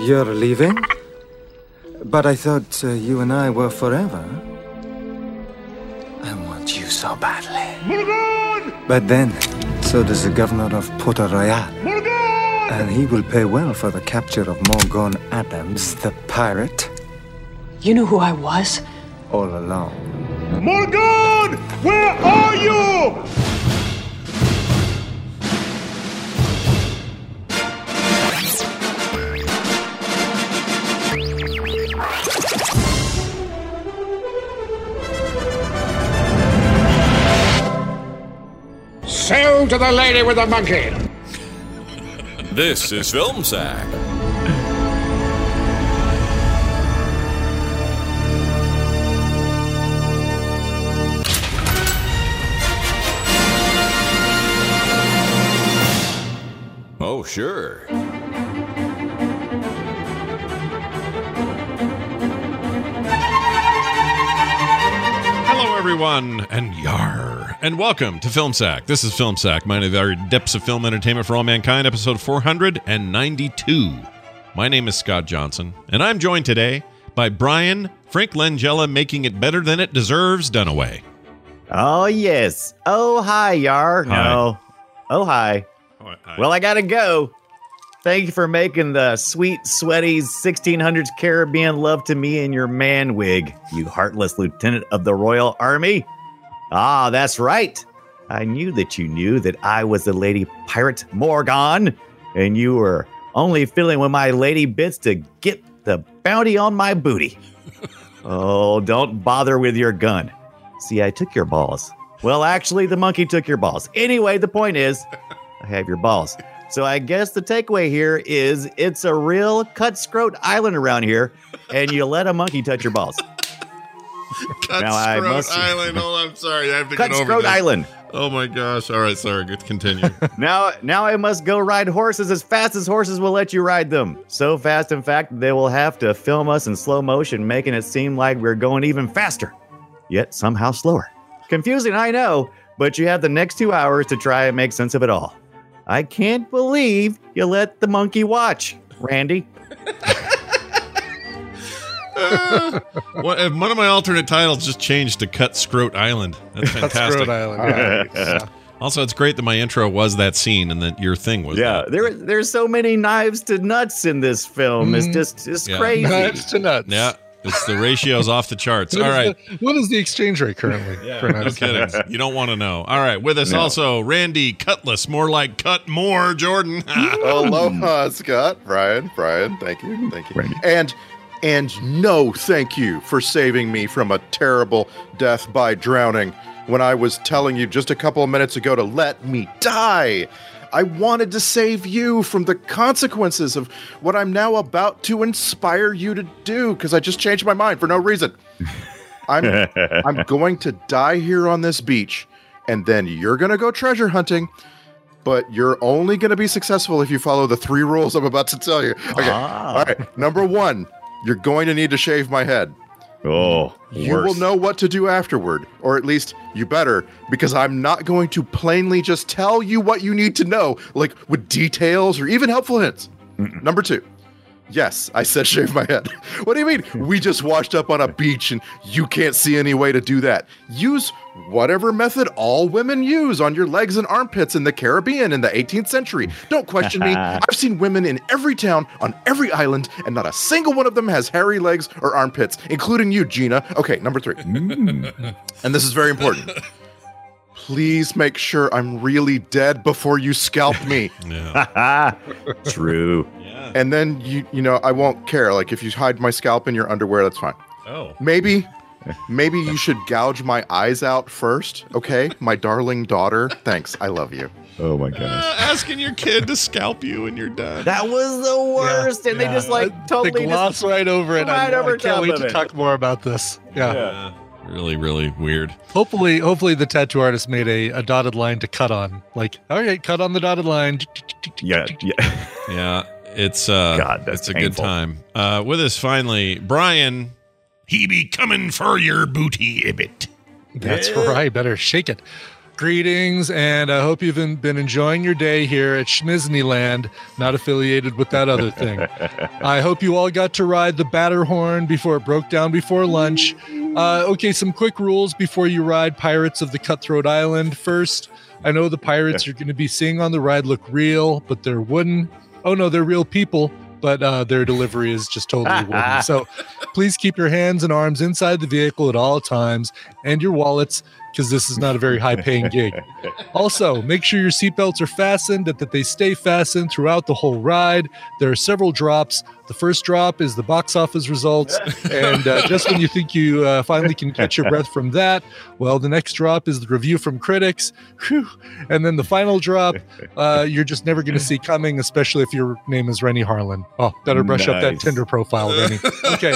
You're leaving? But I thought you and I were forever. I want you so badly. Morgan! But then, so does the governor of Puerto Royal. Morgan! And he will pay well for the capture of Morgan Adams, the pirate, You knew who I was? all along. Morgan! Where are you? Sail to the lady with the monkey. This is Film Sack. Oh, sure. Hello, everyone, and yar, and welcome to Film Sack. This is Film Sack, mining the very depths of film entertainment for all mankind, episode 492. My name is Scott Johnson, and I'm joined today by Brian Frank Langella, making it better than it deserves, Dunaway. Oh, yes. Oh, hi, Yar. Hi. No. Oh, hi. Well, I gotta go. Thank you for making the sweet, sweaty 1600s Caribbean love to me in your man wig, you heartless lieutenant of the Royal Army. Ah, that's right. I knew that you knew that I was the Lady Pirate Morgan, and you were only fiddling with my lady bits to get the bounty on my booty. Oh, don't bother with your gun. See, I took your balls. Well, actually, the monkey took your balls. Anyway, the point is, I have your balls. So I guess the takeaway here is it's a real cut-scrote island around here, and you let a monkey touch your balls. Cutthroat Island. Oh, I'm sorry. I have to get over Cut-scrote this. Island. Oh, my gosh. All right, sorry. Good. Continue. Now I must go ride horses as fast as horses will let you ride them. So fast, in fact, they will have to film us in slow motion, making it seem like we're going even faster, yet somehow slower. Confusing, I know, but you have the next 2 hours to try and make sense of it all. I can't believe you let the monkey watch, Randy. One of my alternate titles just changed to Cutthroat Island. That's fantastic. Cutthroat Island. Yeah. Also, it's great that my intro was that scene and that your thing was Yeah, that. there's so many knives to nuts in this film. It's Yeah. crazy. Knives to nuts. Yeah, it's the ratio's off the charts. All right. What is the exchange rate currently? for No knives to kidding. nuts? You don't want to know. All right. With us also, Randy Cutlass, more like Cut More, Jordan. Aloha, Scott. Brian, thank you. And no thank you for saving me from a terrible death by drowning when I was telling you just a couple of minutes ago to let me die. I wanted to save you from the consequences of what I'm now about to inspire you to do, because I just changed my mind for no reason. I'm going to die here on this beach, and then you're going to go treasure hunting, but you're only going to be successful if you follow the 3 rules I'm about to tell you. Okay. All right. Number 1, you're going to need to shave my head. Oh, You will know what to do afterward, or at least you better, because I'm not going to plainly just tell you what you need to know, like with details or even helpful hints. Number 2. Yes, I said shave my head. What do you mean? We just washed up on a beach and you can't see any way to do that. Use whatever method all women use on your legs and armpits in the Caribbean in the 18th century. Don't question me. I've seen women in every town, on every island, and not a single one of them has hairy legs or armpits, including you, Gina. Okay, number 3. And this is very important. Please make sure I'm really dead before you scalp me. Yeah. True. And then you know, I won't care. Like if you hide my scalp in your underwear, that's fine. Oh. Maybe you should gouge my eyes out first, okay? My darling daughter. Thanks. I love you. Oh my goodness. Asking your kid to scalp you and you're done. That was the worst, and they just totally They gloss right over it. right over I top can't wait of to it. talk more about this. Yeah. Really, really weird. Hopefully the tattoo artist made a dotted line to cut on. Like, all right, cut on the dotted line. Yeah. Yeah. It's God, that's it's a painful. good time. With us finally, Brian. He be coming for your booty, Ibbit. That's right. Better shake it. Greetings, and I hope you've been enjoying your day here at Schmizneyland, not affiliated with that other thing. I hope you all got to ride the Batterhorn before it broke down before lunch. Okay, some quick rules before you ride Pirates of the Cutthroat Island. First, I know the pirates you're going to be seeing on the ride look real, but they're wooden. Oh no, they're real people, but their delivery is just totally wooden. So please keep your hands and arms inside the vehicle at all times, and your wallets, because this is not a very high-paying gig. Also, make sure your seatbelts are fastened, that they stay fastened throughout the whole ride. There are several drops. The first drop is the box office results, and just when you think you finally can catch your breath from that, well, the next drop is the review from critics. Whew. And then the final drop, you're just never going to see coming, especially if your name is Rennie Harlan. Oh, better brush up that Tinder profile, Rennie. Okay.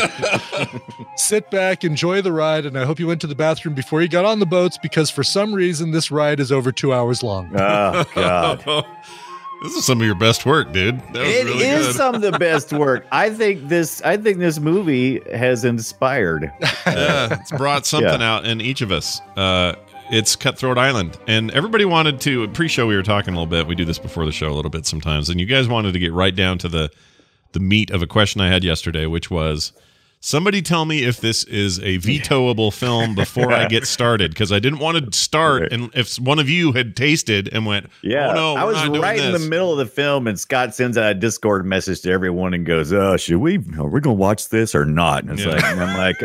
Sit back, enjoy the ride, and I hope you went to the bathroom before you got on the boats, because for some reason this ride is over 2 hours long. Oh, God. This is some of your best work, dude. That was really good. Some of the best work. I think this movie has inspired. Yeah, it's brought something out in each of us. It's Cutthroat Island, and everybody wanted to pre-show. We were talking a little bit. We do this before the show a little bit sometimes, and you guys wanted to get right down to the meat of a question I had yesterday, which was, somebody tell me if this is a vetoable film before I get started, because I didn't want to start and if one of you had tasted and went, oh no, I was right in the middle of the film, and Scott sends out a Discord message to everyone and goes, are we gonna watch this or not? And it's I'm like,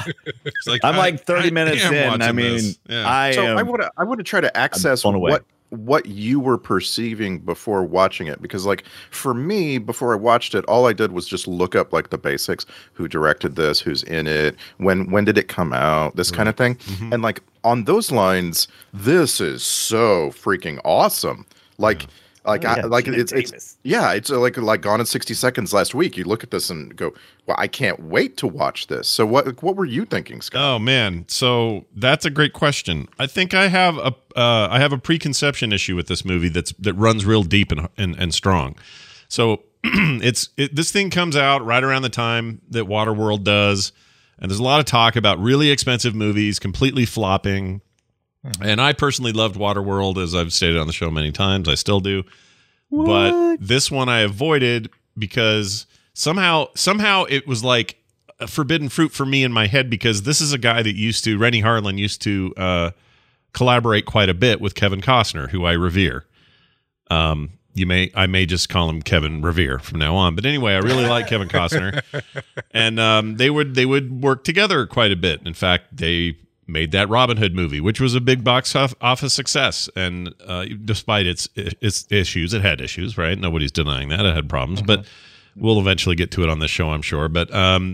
I'm like 30 minutes in. I mean, I want to try to access what you were perceiving before watching it, because like for me, before I watched it, all I did was just look up like the basics: who directed this, who's in it, when did it come out, this kind of thing. And like on those lines, this is so freaking awesome. It's like Gone in 60 Seconds last week. You look at this and go, well, I can't wait to watch this. So what were you thinking, Scott? Oh man, so that's a great question. I think I have a preconception issue with this movie that runs real deep and strong. So this thing comes out right around the time that Waterworld does, and there's a lot of talk about really expensive movies completely flopping. And I personally loved Waterworld, as I've stated on the show many times. I still do. What? But this one I avoided because somehow it was like a forbidden fruit for me in my head, because this is a guy that Rennie Harlan used to collaborate quite a bit with Kevin Costner, who I revere. I may just call him Kevin Revere from now on. But anyway, I really like Kevin Costner. And they would work together quite a bit. In fact, they made that Robin Hood movie, which was a big box office success. And despite its issues, it had issues, right? Nobody's denying that. It had problems, but we'll eventually get to it on this show, I'm sure. But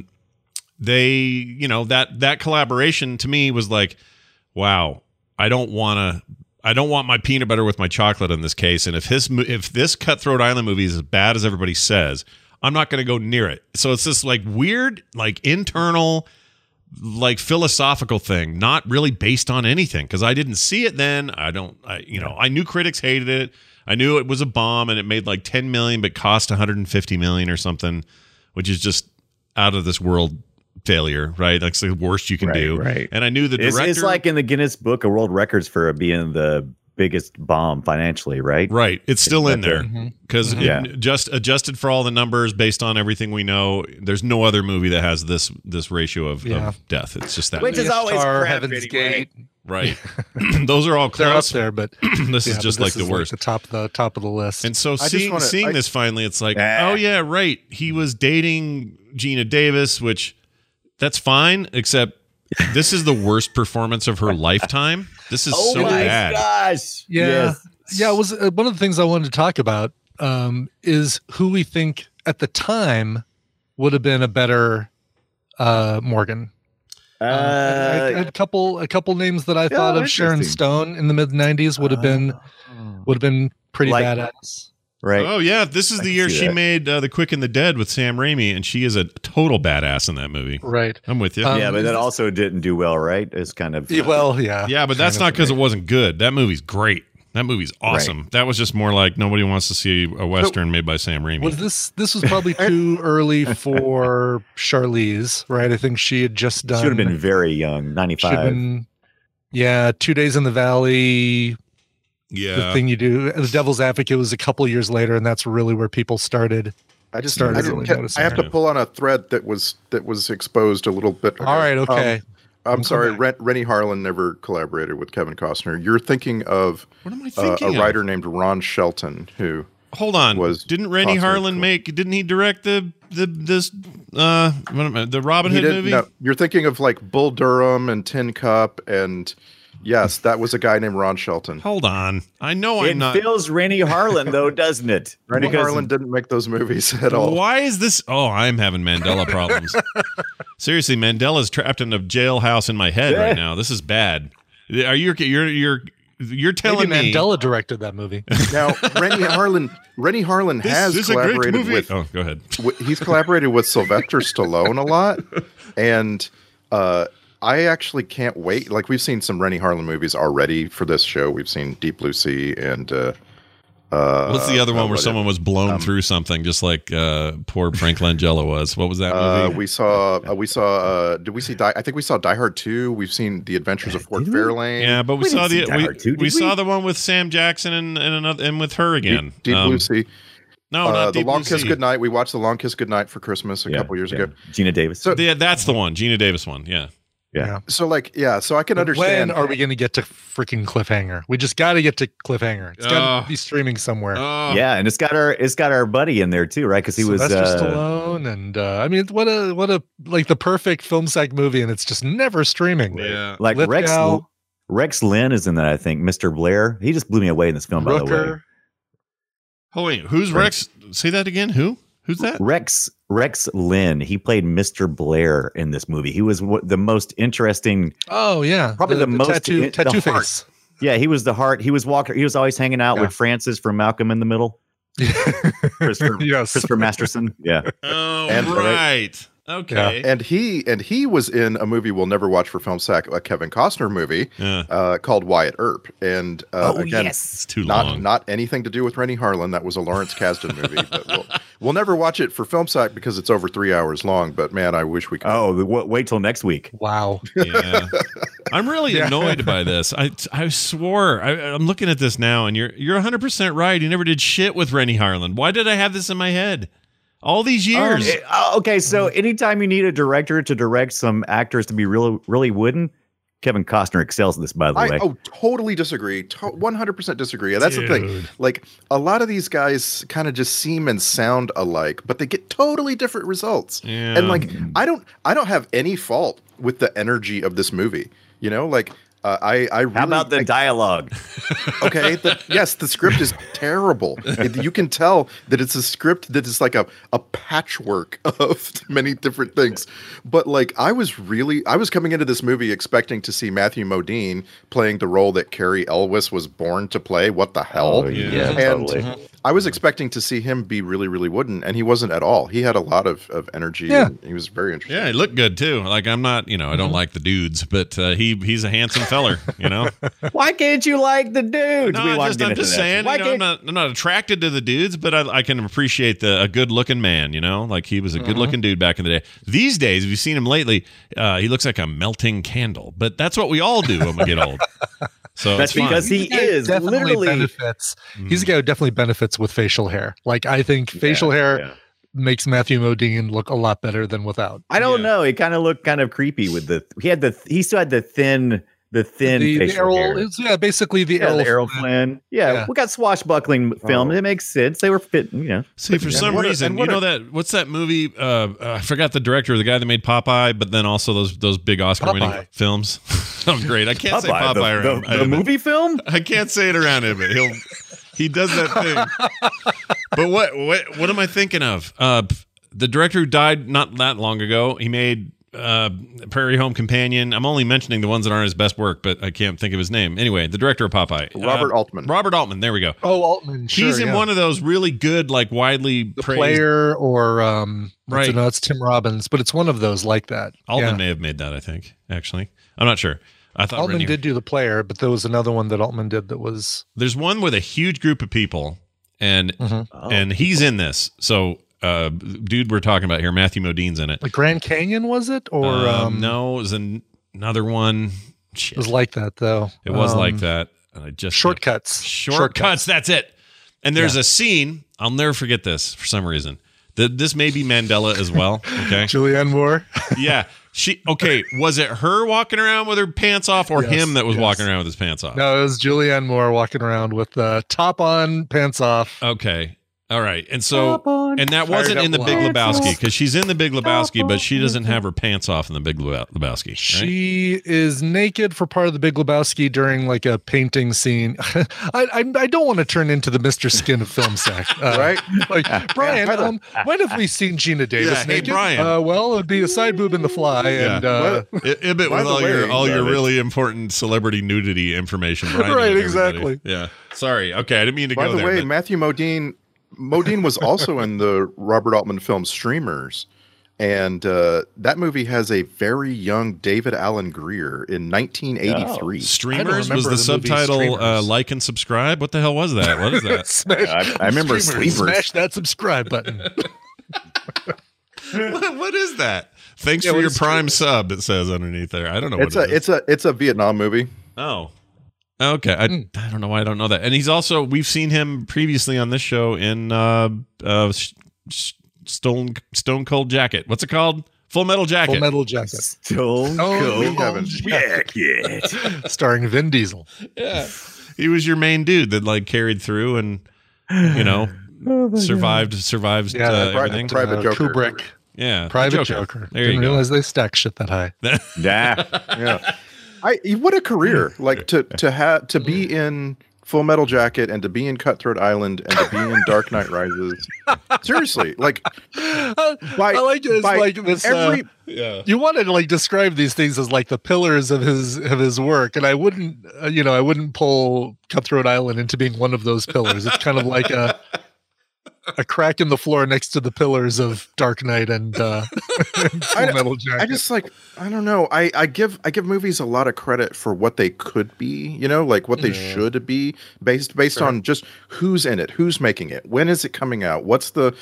that collaboration to me was like, wow, I don't want my peanut butter with my chocolate in this case. And if this Cutthroat Island movie is as bad as everybody says, I'm not going to go near it. So it's this like weird, like internal, like philosophical thing, not really based on anything, because I didn't see it then. I knew critics hated it. I knew it was a bomb and it made like 10 million but cost 150 million or something, which is just out of this world failure, right? That's the worst you can do. Right. And I knew the director. It's like in the Guinness Book of World Records for being the biggest bomb financially, right? Right. It's still in there because just adjusted for all the numbers based on everything we know. There's no other movie that has this ratio of death. It's just that, which is always Heaven's Gate, right? Those are all close. They're up there, but this is just like the worst, like the top of the list. And so seeing this finally, it's like, oh yeah, right. He was dating Gina Davis, which that's fine, except this is the worst performance of her lifetime. This is so bad. Gosh. Yeah. Yes. Yeah. It was one of the things I wanted to talk about is who we think at the time would have been a better Morgan. I had a couple names that I thought of. Sharon Stone in the mid '90s would have been pretty badass. Right. Oh yeah, this is the year she made The Quick and the Dead with Sam Raimi, and she is a total badass in that movie. Right. I'm with you. Yeah, but that also didn't do well, right? It's kind of yeah, but that's not because it wasn't good. That movie's great. That movie's awesome. Right. That was just more like nobody wants to see a Western made by Sam Raimi. Was this was probably too early for Charlize, right? I think she had just done. Should have been very young, 95. Yeah, 2 Days in the Valley. Yeah. The thing you do. The Devil's Advocate was a couple years later, and that's really where people started. I have noticing to pull on a thread that was exposed a little bit ago. All right, okay. I'm sorry, Rennie Harlan never collaborated with Kevin Costner. You're thinking of what am I thinking a writer named Ron Shelton who. Hold on. Didn't Rennie Harlan didn't he direct the Robin Hood movie? No, you're thinking of like Bull Durham and Tin Cup, and yes, that was a guy named Ron Shelton. Hold on. I know it feels Rennie Harlan though, doesn't it? Rennie Harlan didn't make those movies at all. Why is this? Oh, I'm having Mandela problems. Seriously, Mandela's trapped in a jailhouse in my head right now. This is bad. Are you're telling Maybe me Mandela directed that movie? Now, Rennie Harlan has collaborated with. Oh, go ahead. He's collaborated with Sylvester Stallone a lot, and I actually can't wait. Like, we've seen some Rennie Harlan movies already for this show. We've seen Deep Blue Sea and what's the other one where someone was blown through something, just like poor Frank Langella was? What was that movie? We saw. Did we see? I think we saw Die Hard 2. We've seen The Adventures of Fort Fairlane. Yeah, but we saw the one with Sam Jackson and with her again. Deep Blue Sea. No, not The Long Kiss Goodnight. We watched The Long Kiss Goodnight for Christmas a couple years ago. Gina Davis. So that's the one. Gina Davis one. Yeah. Yeah. So I can understand. When are we going to get to freaking Cliffhanger? We just got to get to Cliffhanger. It's got to be streaming somewhere. Yeah, and it's got our buddy in there too, right? Because he was Stallone, and I mean, what a like the perfect film sack movie, and it's just never streaming. Yeah, like Rex Lynn is in that. I think Mr. Blair. He just blew me away in this film. By the way. Oh wait, who's Rex? Say that again. Who's that? Rex Lynn. He played Mr. Blair in this movie. He was the most interesting. Oh yeah, probably the most tattoo face. Yeah, he was the heart. He was He was always hanging out with Francis from Malcolm in the Middle. Christopher Masterson. Yeah. Oh, right. Okay. Yeah. And he was in a movie we'll never watch for Film Sack, a Kevin Costner movie called Wyatt Earp. And again, it's too long. Not anything to do with Rennie Harlan. That was a Lawrence Kasdan movie. But we'll never watch it for Film Sack because it's over 3 hours long. But man, I wish we could. Oh, wait till next week. Wow. Yeah. I'm really annoyed by this. I swore I'm looking at this now, and you're 100% right. He never did shit with Rennie Harlan. Why did I have this in my head? All these years. Okay, so anytime you need a director to direct some actors to be really wooden, Kevin Costner excels at this, by the way. Totally disagree. 100% disagree. That's the thing. Like, a lot of these guys kind of just seem and sound alike, but they get totally different results. Yeah. And like, I don't have any fault with the energy of this movie. You know, like, I really, how about the dialogue? Okay, the script is terrible. You can tell that it's a script that is like a patchwork of many different things. But like, I was coming into this movie expecting to see Matthew Modine playing the role that Cary Elwes was born to play. What the hell? Oh, yeah, and totally. I was expecting to see him be really, really wooden, and he wasn't at all. He had a lot of energy, and he was very interesting. Yeah, he looked good too. Like, I'm not, I don't like the dudes, but he's a handsome feller, Why can't you like the dudes? No, I'm just saying, I'm not attracted to the dudes, but I can appreciate a good-looking man, Like, he was a good-looking dude back in the day. These days, if you've seen him lately, he looks like a melting candle, but that's what we all do when we get old. So that's because he is literally benefits. He's a guy who definitely benefits with facial hair. Like, I think facial hair makes Matthew Modine look a lot better than without. I don't know. He kind of looked kind of creepy with he still had the thin facial hair. Basically the Errol Flynn. Yeah, we got swashbuckling film. It makes sense. They were fitting, See, for some reason, what's that movie? I forgot the director, the guy that made Popeye, but then also those big Oscar-winning films. Oh, great! I can't say Popeye around the movie film. I can't say it around him, but he does that thing. But what am I thinking of? The director who died not that long ago. He made Prairie Home Companion. I'm only mentioning the ones that aren't his best work, but I can't think of his name. Anyway, the director of Popeye, Robert Altman. Robert Altman. There we go. Oh, Altman. Sure, he's in one of those really good, like widely praised. Player or right? No, it's Tim Robbins, but it's one of those like that. Altman may have made that. I think actually, I'm not sure. I thought Altman did do The Player, but there was another one that Altman did that was. There's one with a huge group of people, and he's in this. So. Dude we're talking about here, Matthew Modine's in it. Like Grand Canyon, was it? Or no, it was another one. Shit. It was like that, though. It was like that. And I just Shortcuts. Shortcuts. That's it. And there's a scene. I'll never forget this for some reason. This may be Mandela as well. Okay. Julianne Moore. Yeah. Was it her walking around with her pants off or him that was walking around with his pants off? No, it was Julianne Moore walking around with top on, pants off. Okay. All right. And so, and that wasn't in the Big Lebowski because she's in the Big Lebowski, but she doesn't have her pants off in the Big Lebowski. Right? She is naked for part of the Big Lebowski during like a painting scene. I don't want to turn into the Mr. Skin of Film Sack, right? Like, Brian, when have we seen Gina Davis naked? Hey, Brian. Well, it'd be a side boob in The Fly. Yeah. And Ibit with all your really important celebrity nudity information. Brian, right, exactly. Yeah. Sorry. Okay. I didn't mean to go there. By the way, Matthew Modine was also in the Robert Altman film Streamers, and that movie has a very young David Alan Grier in 1983. Streamers was the subtitle like and subscribe? What the hell was that? What is that? I remember Sleepers. Smash that subscribe button. What is that? Thanks for your Prime sub, it says underneath there. I don't know what it is. It's a Vietnam movie. Oh. Okay, I don't know why I don't know that. And he's also, we've seen him previously on this show in Stone Cold Jacket. What's it called? Full Metal Jacket. Full Metal Jacket. Stone Cold Jacket. Starring Vin Diesel. Yeah. He was your main dude that like carried through and, survived everything. Private Joker. Kubrick. Yeah. Private Joker. There Didn't you go. realize they stacked shit that high. Yeah. What a career! Like to be in Full Metal Jacket and to be in Cutthroat Island and to be in Dark Knight Rises. Seriously, like I like it. It's like this. You wanted to like describe these things as like the pillars of his work, and I wouldn't, I wouldn't pull Cutthroat Island into being one of those pillars. It's kind of like a crack in the floor next to the pillars of Dark Knight and Full Metal Jacket. I just I don't know. I give movies a lot of credit for what they could be, like what they should be based on just who's in it, who's making it, when is it coming out, what's the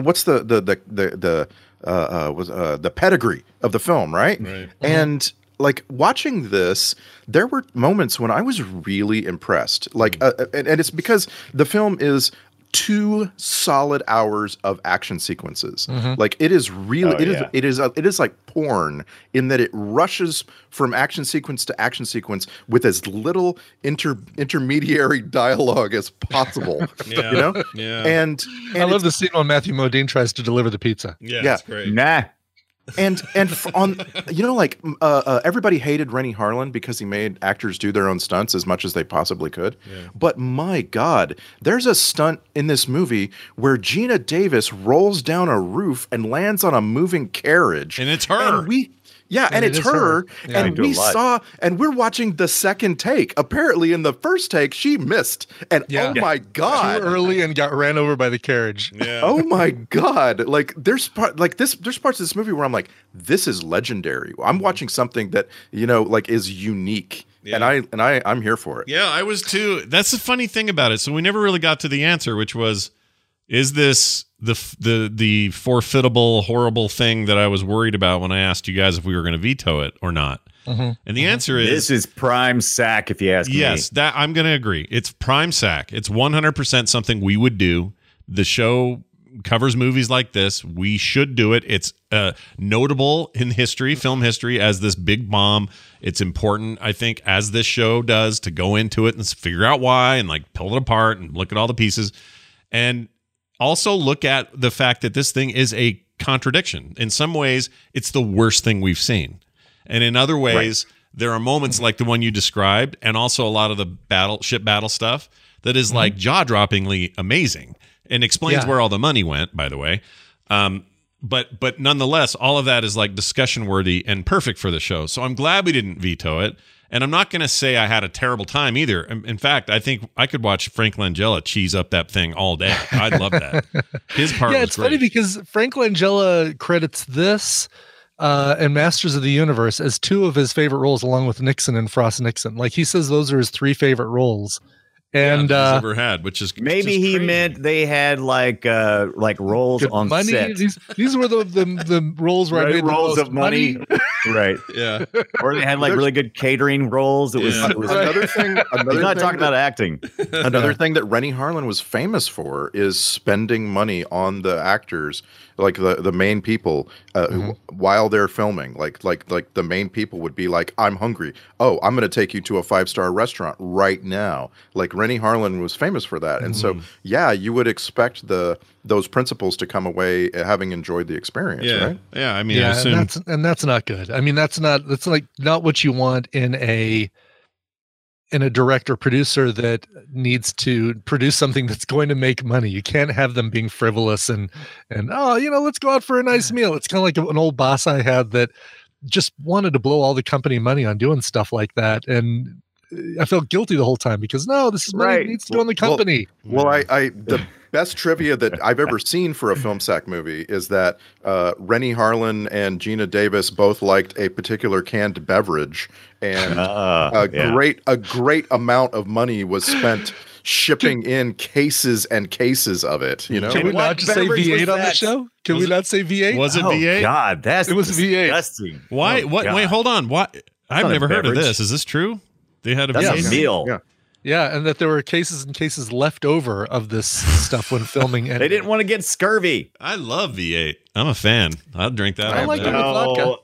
pedigree of the film, right? And like watching this, there were moments when I was really impressed. Like, and it's because the film is 2 solid hours of action sequences. Like it is really, it is like porn in that it rushes from action sequence to action sequence with as little intermediary dialogue as possible. Yeah. And I love the scene when Matthew Modine tries to deliver the pizza. Yeah. That's great. Nah. And on everybody hated Rennie Harlan because he made actors do their own stunts as much as they possibly could. Yeah. But my God, there's a stunt in this movie where Gina Davis rolls down a roof and lands on a moving carriage, and it's her. And it's her. Yeah, and we're watching the second take. Apparently, in the first take, she missed. And oh my God. Too early and got ran over by the carriage. Yeah. Oh my God. Like there's parts of this movie where I'm like, this is legendary. I'm watching something that, is unique. Yeah. And I'm here for it. Yeah, I was too. That's the funny thing about it. So we never really got to the answer, which was, is this the forfeitable, horrible thing that I was worried about when I asked you guys if we were going to veto it or not? And the answer is, this is prime sack, if you ask me. Yes, that I'm going to agree. It's prime sack. It's 100% something we would do. The show covers movies like this. We should do it. It's notable in history, film history, as this big bomb. It's important, I think, as this show does, to go into it and figure out why and like pull it apart and look at all the pieces. And also look at the fact that this thing is a contradiction. In some ways, it's the worst thing we've seen. And in other ways, there are moments like the one you described, and also a lot of the ship battle stuff that is like jaw-droppingly amazing and explains where all the money went, by the way. But nonetheless, all of that is like discussion worthy and perfect for the show. So I'm glad we didn't veto it. And I'm not going to say I had a terrible time either. In fact, I think I could watch Frank Langella cheese up that thing all day. I'd love that. His part was it's great. funny because Frank Langella credits this and Masters of the Universe as 2 of his favorite roles, along with Nixon and Frost Nixon. Like he says those are his 3 favorite roles. And yeah, ever had, which is maybe he meant they had like rolls on money. set. These were the rolls where I made rolls the most of money. Right. Yeah. Or they had like really good catering rolls. It was Another thing. he's not talking about acting. Another thing that Rennie Harlan was famous for is spending money on the actors, like the main people, while they're filming. Like the main people would be like, "I'm hungry. Oh, I'm going to take you to a 5-star restaurant right now." Like Rennie Harlan was famous for that, and so you would expect those principals to come away having enjoyed the experience. Yeah, right? yeah. I mean, I assume... and that's not good. I mean, that's like not what you want in a director producer that needs to produce something that's going to make money. You can't have them being frivolous and let's go out for a nice meal. It's kind of like an old boss I had that just wanted to blow all the company money on doing stuff like that, and I felt guilty the whole time because this is money that needs to go in the company. Well, the best trivia that I've ever seen for a Film Sack movie is that Rennie Harlan and Gina Davis both liked a particular canned beverage, and a great amount of money was spent shipping in cases and cases of it. You know, can we not just say V8 on the show? Can we not say V8? Was it V8? God, it was V8. disgusting. Why? What? Wait, hold on. What? I've never heard of this. Is this true? They had a meal. Yeah. Yeah, and that there were cases and cases left over of this stuff when filming. And they didn't want to get scurvy. I love V8. I'm a fan. I'll drink that. I like it with vodka.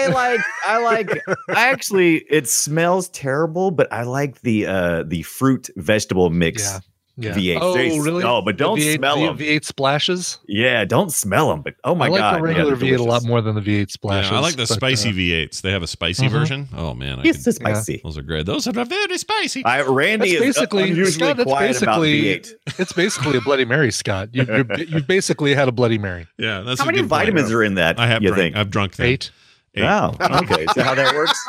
Actually, it smells terrible, but I like the fruit vegetable mix. Yeah. V8. Oh, really? No, but don't smell them. V8 splashes? Yeah, don't smell them. But oh my God. I like the regular V8 a lot more than the V8 splashes. Yeah, I like the spicy V8s. They have a spicy version. Oh, man. It's spicy. Those are great. Those are very spicy. Randy is unusually quiet about V8. It's basically a Bloody Mary, Scott. You've basically had a Bloody Mary. Yeah, that's how many vitamins are in that? I have drunk. I've drunk them. 8. Wow. Okay. So how that works?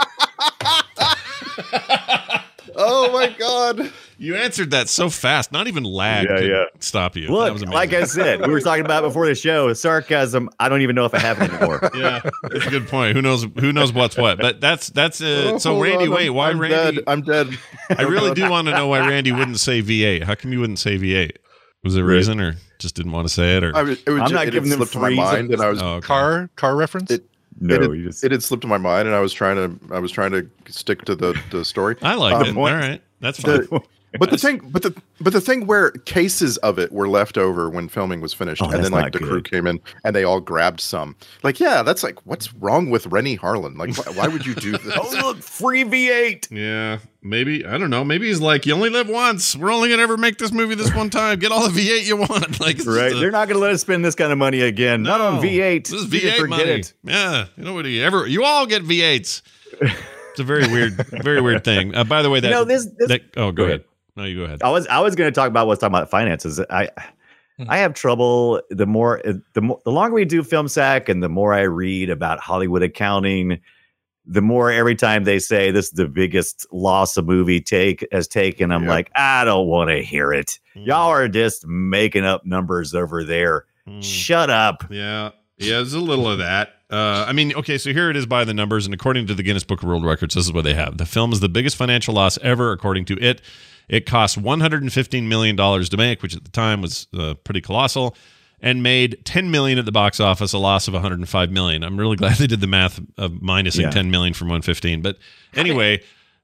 Oh my God. You answered that so fast. Not even lag could stop you. Look, like I said, we were talking about before the show, sarcasm. I don't even know if I have it anymore. Yeah, that's a good point. Who knows what's what? But that's so Randy, wait, why I'm Randy? Dead. I'm dead. I really do want to know why Randy wouldn't say V8. How come you wouldn't say V8? Was there a reason, or just didn't want to say it? Or I'm not giving them slipped my mind, and I was car reference. It had slipped my mind, and I was trying to stick to the story. I like it. All right, that's fine. But the thing where cases of it were left over when filming was finished, and then like the crew came in and they all grabbed some. Like, yeah, that's like, what's wrong with Rennie Harlan? Like, why would you do this? Oh, look, free V8. Yeah, maybe, I don't know. Maybe he's like, you only live once. We're only gonna ever make this movie this one time. Get all the V8 you want. Like, right? They're not gonna let us spend this kind of money again. Not on V8. This is V8 money. Yeah, you all get V8s. It's a very weird thing. By the way, go ahead. No, you go ahead. I was going to talk about what's talking about finances. I have trouble the longer we do Film Sack and the more I read about Hollywood accounting, the more every time they say this is the biggest loss a movie has taken, I'm like, I don't want to hear it. Y'all are just making up numbers over there. Shut up. Yeah, there's a little of that. I mean, okay, so here it is by the numbers, and according to the Guinness Book of World Records, this is what they have. The film is the biggest financial loss ever, according to it. It cost $115 million to make, which at the time was pretty colossal, and made $10 million at the box office, a loss of $105 million. I'm really glad they did the math of minusing $10 million from 115. But anyway,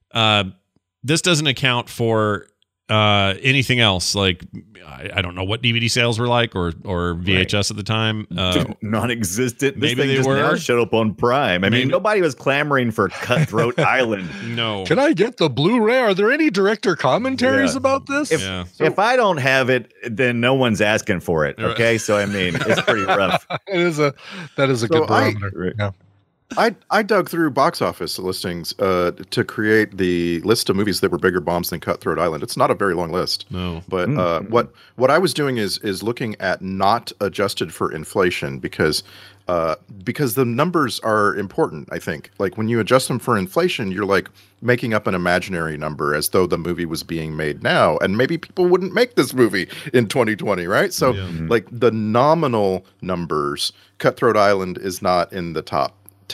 this doesn't account for anything else. Like, I don't know what DVD sales were like or VHS at the time. Non-existent. Maybe this thing they just were. Now showed up on Prime. I mean, nobody was clamoring for Cutthroat Island. No. Can I get the Blu-ray? Are there any director commentaries about this? If I don't have it, then no one's asking for it. Okay, so I mean, it's pretty rough. That is a good barometer. Yeah. I dug through box office listings to create the list of movies that were bigger bombs than Cutthroat Island. It's not a very long list. No. But what I was doing is looking at not adjusted for inflation because the numbers are important, I think. Like when you adjust them for inflation, you're like making up an imaginary number as though the movie was being made now. And maybe people wouldn't make this movie in 2020, right? So like the nominal numbers, Cutthroat Island is not in the top 10.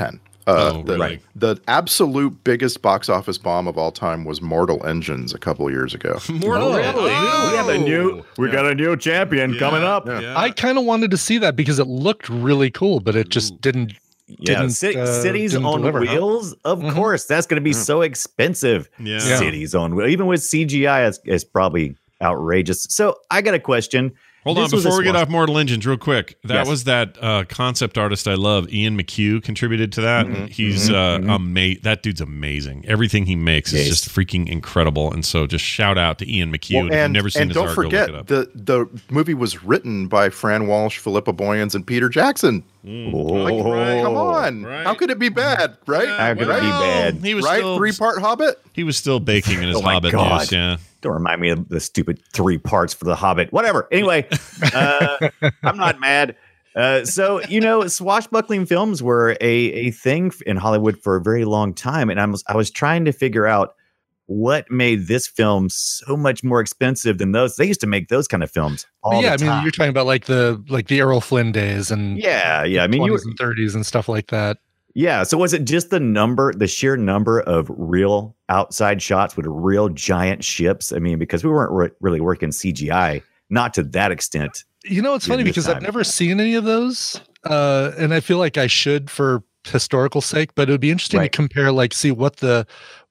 Really? The absolute biggest box office bomb of all time was Mortal Engines a couple years ago. Mortal Really? We got a new champion coming up. Yeah. I kind of wanted to see that because it looked really cool, but it just didn't. Cities didn't on deliver, huh? wheels. Of course, that's going to be so expensive. Yeah. Cities on wheels, even with CGI, is probably outrageous. So I got a question. Hold on, This was before a we get swash- off Mortal Engines, real quick. That Yes. was that concept artist I love, Ian McHugh, contributed to that. He's that dude's amazing. Everything he makes is Yes. just freaking incredible. And so, just shout out to Ian McHugh. Well, If you've never seen and his don't art, forget, go look it up. the movie was written by Fran Walsh, Philippa Boyens, and Peter Jackson. Like, come on. Right. How could it be bad, right? How could it be bad? He was Right? still 3-part Hobbit? He was still baking in his Oh my Hobbit God. news. Yeah. Don't remind me of the stupid 3 parts for the Hobbit. Whatever. Anyway, I'm not mad. So swashbuckling films were a thing in Hollywood for a very long time, and I was trying to figure out what made this film so much more expensive than those. They used to make those kind of films all Yeah, I the mean, time. you're talking about like the Errol Flynn days and yeah. I mean, 20s and 30s and stuff like that. yeah. So was it just the sheer number of real outside shots with real giant ships? I mean, because we weren't really working CGI, not to that extent. You know, it's funny this because time. I've never seen any of those, and I feel like I should for historical sake. But it would be interesting Right. to compare, like, see what the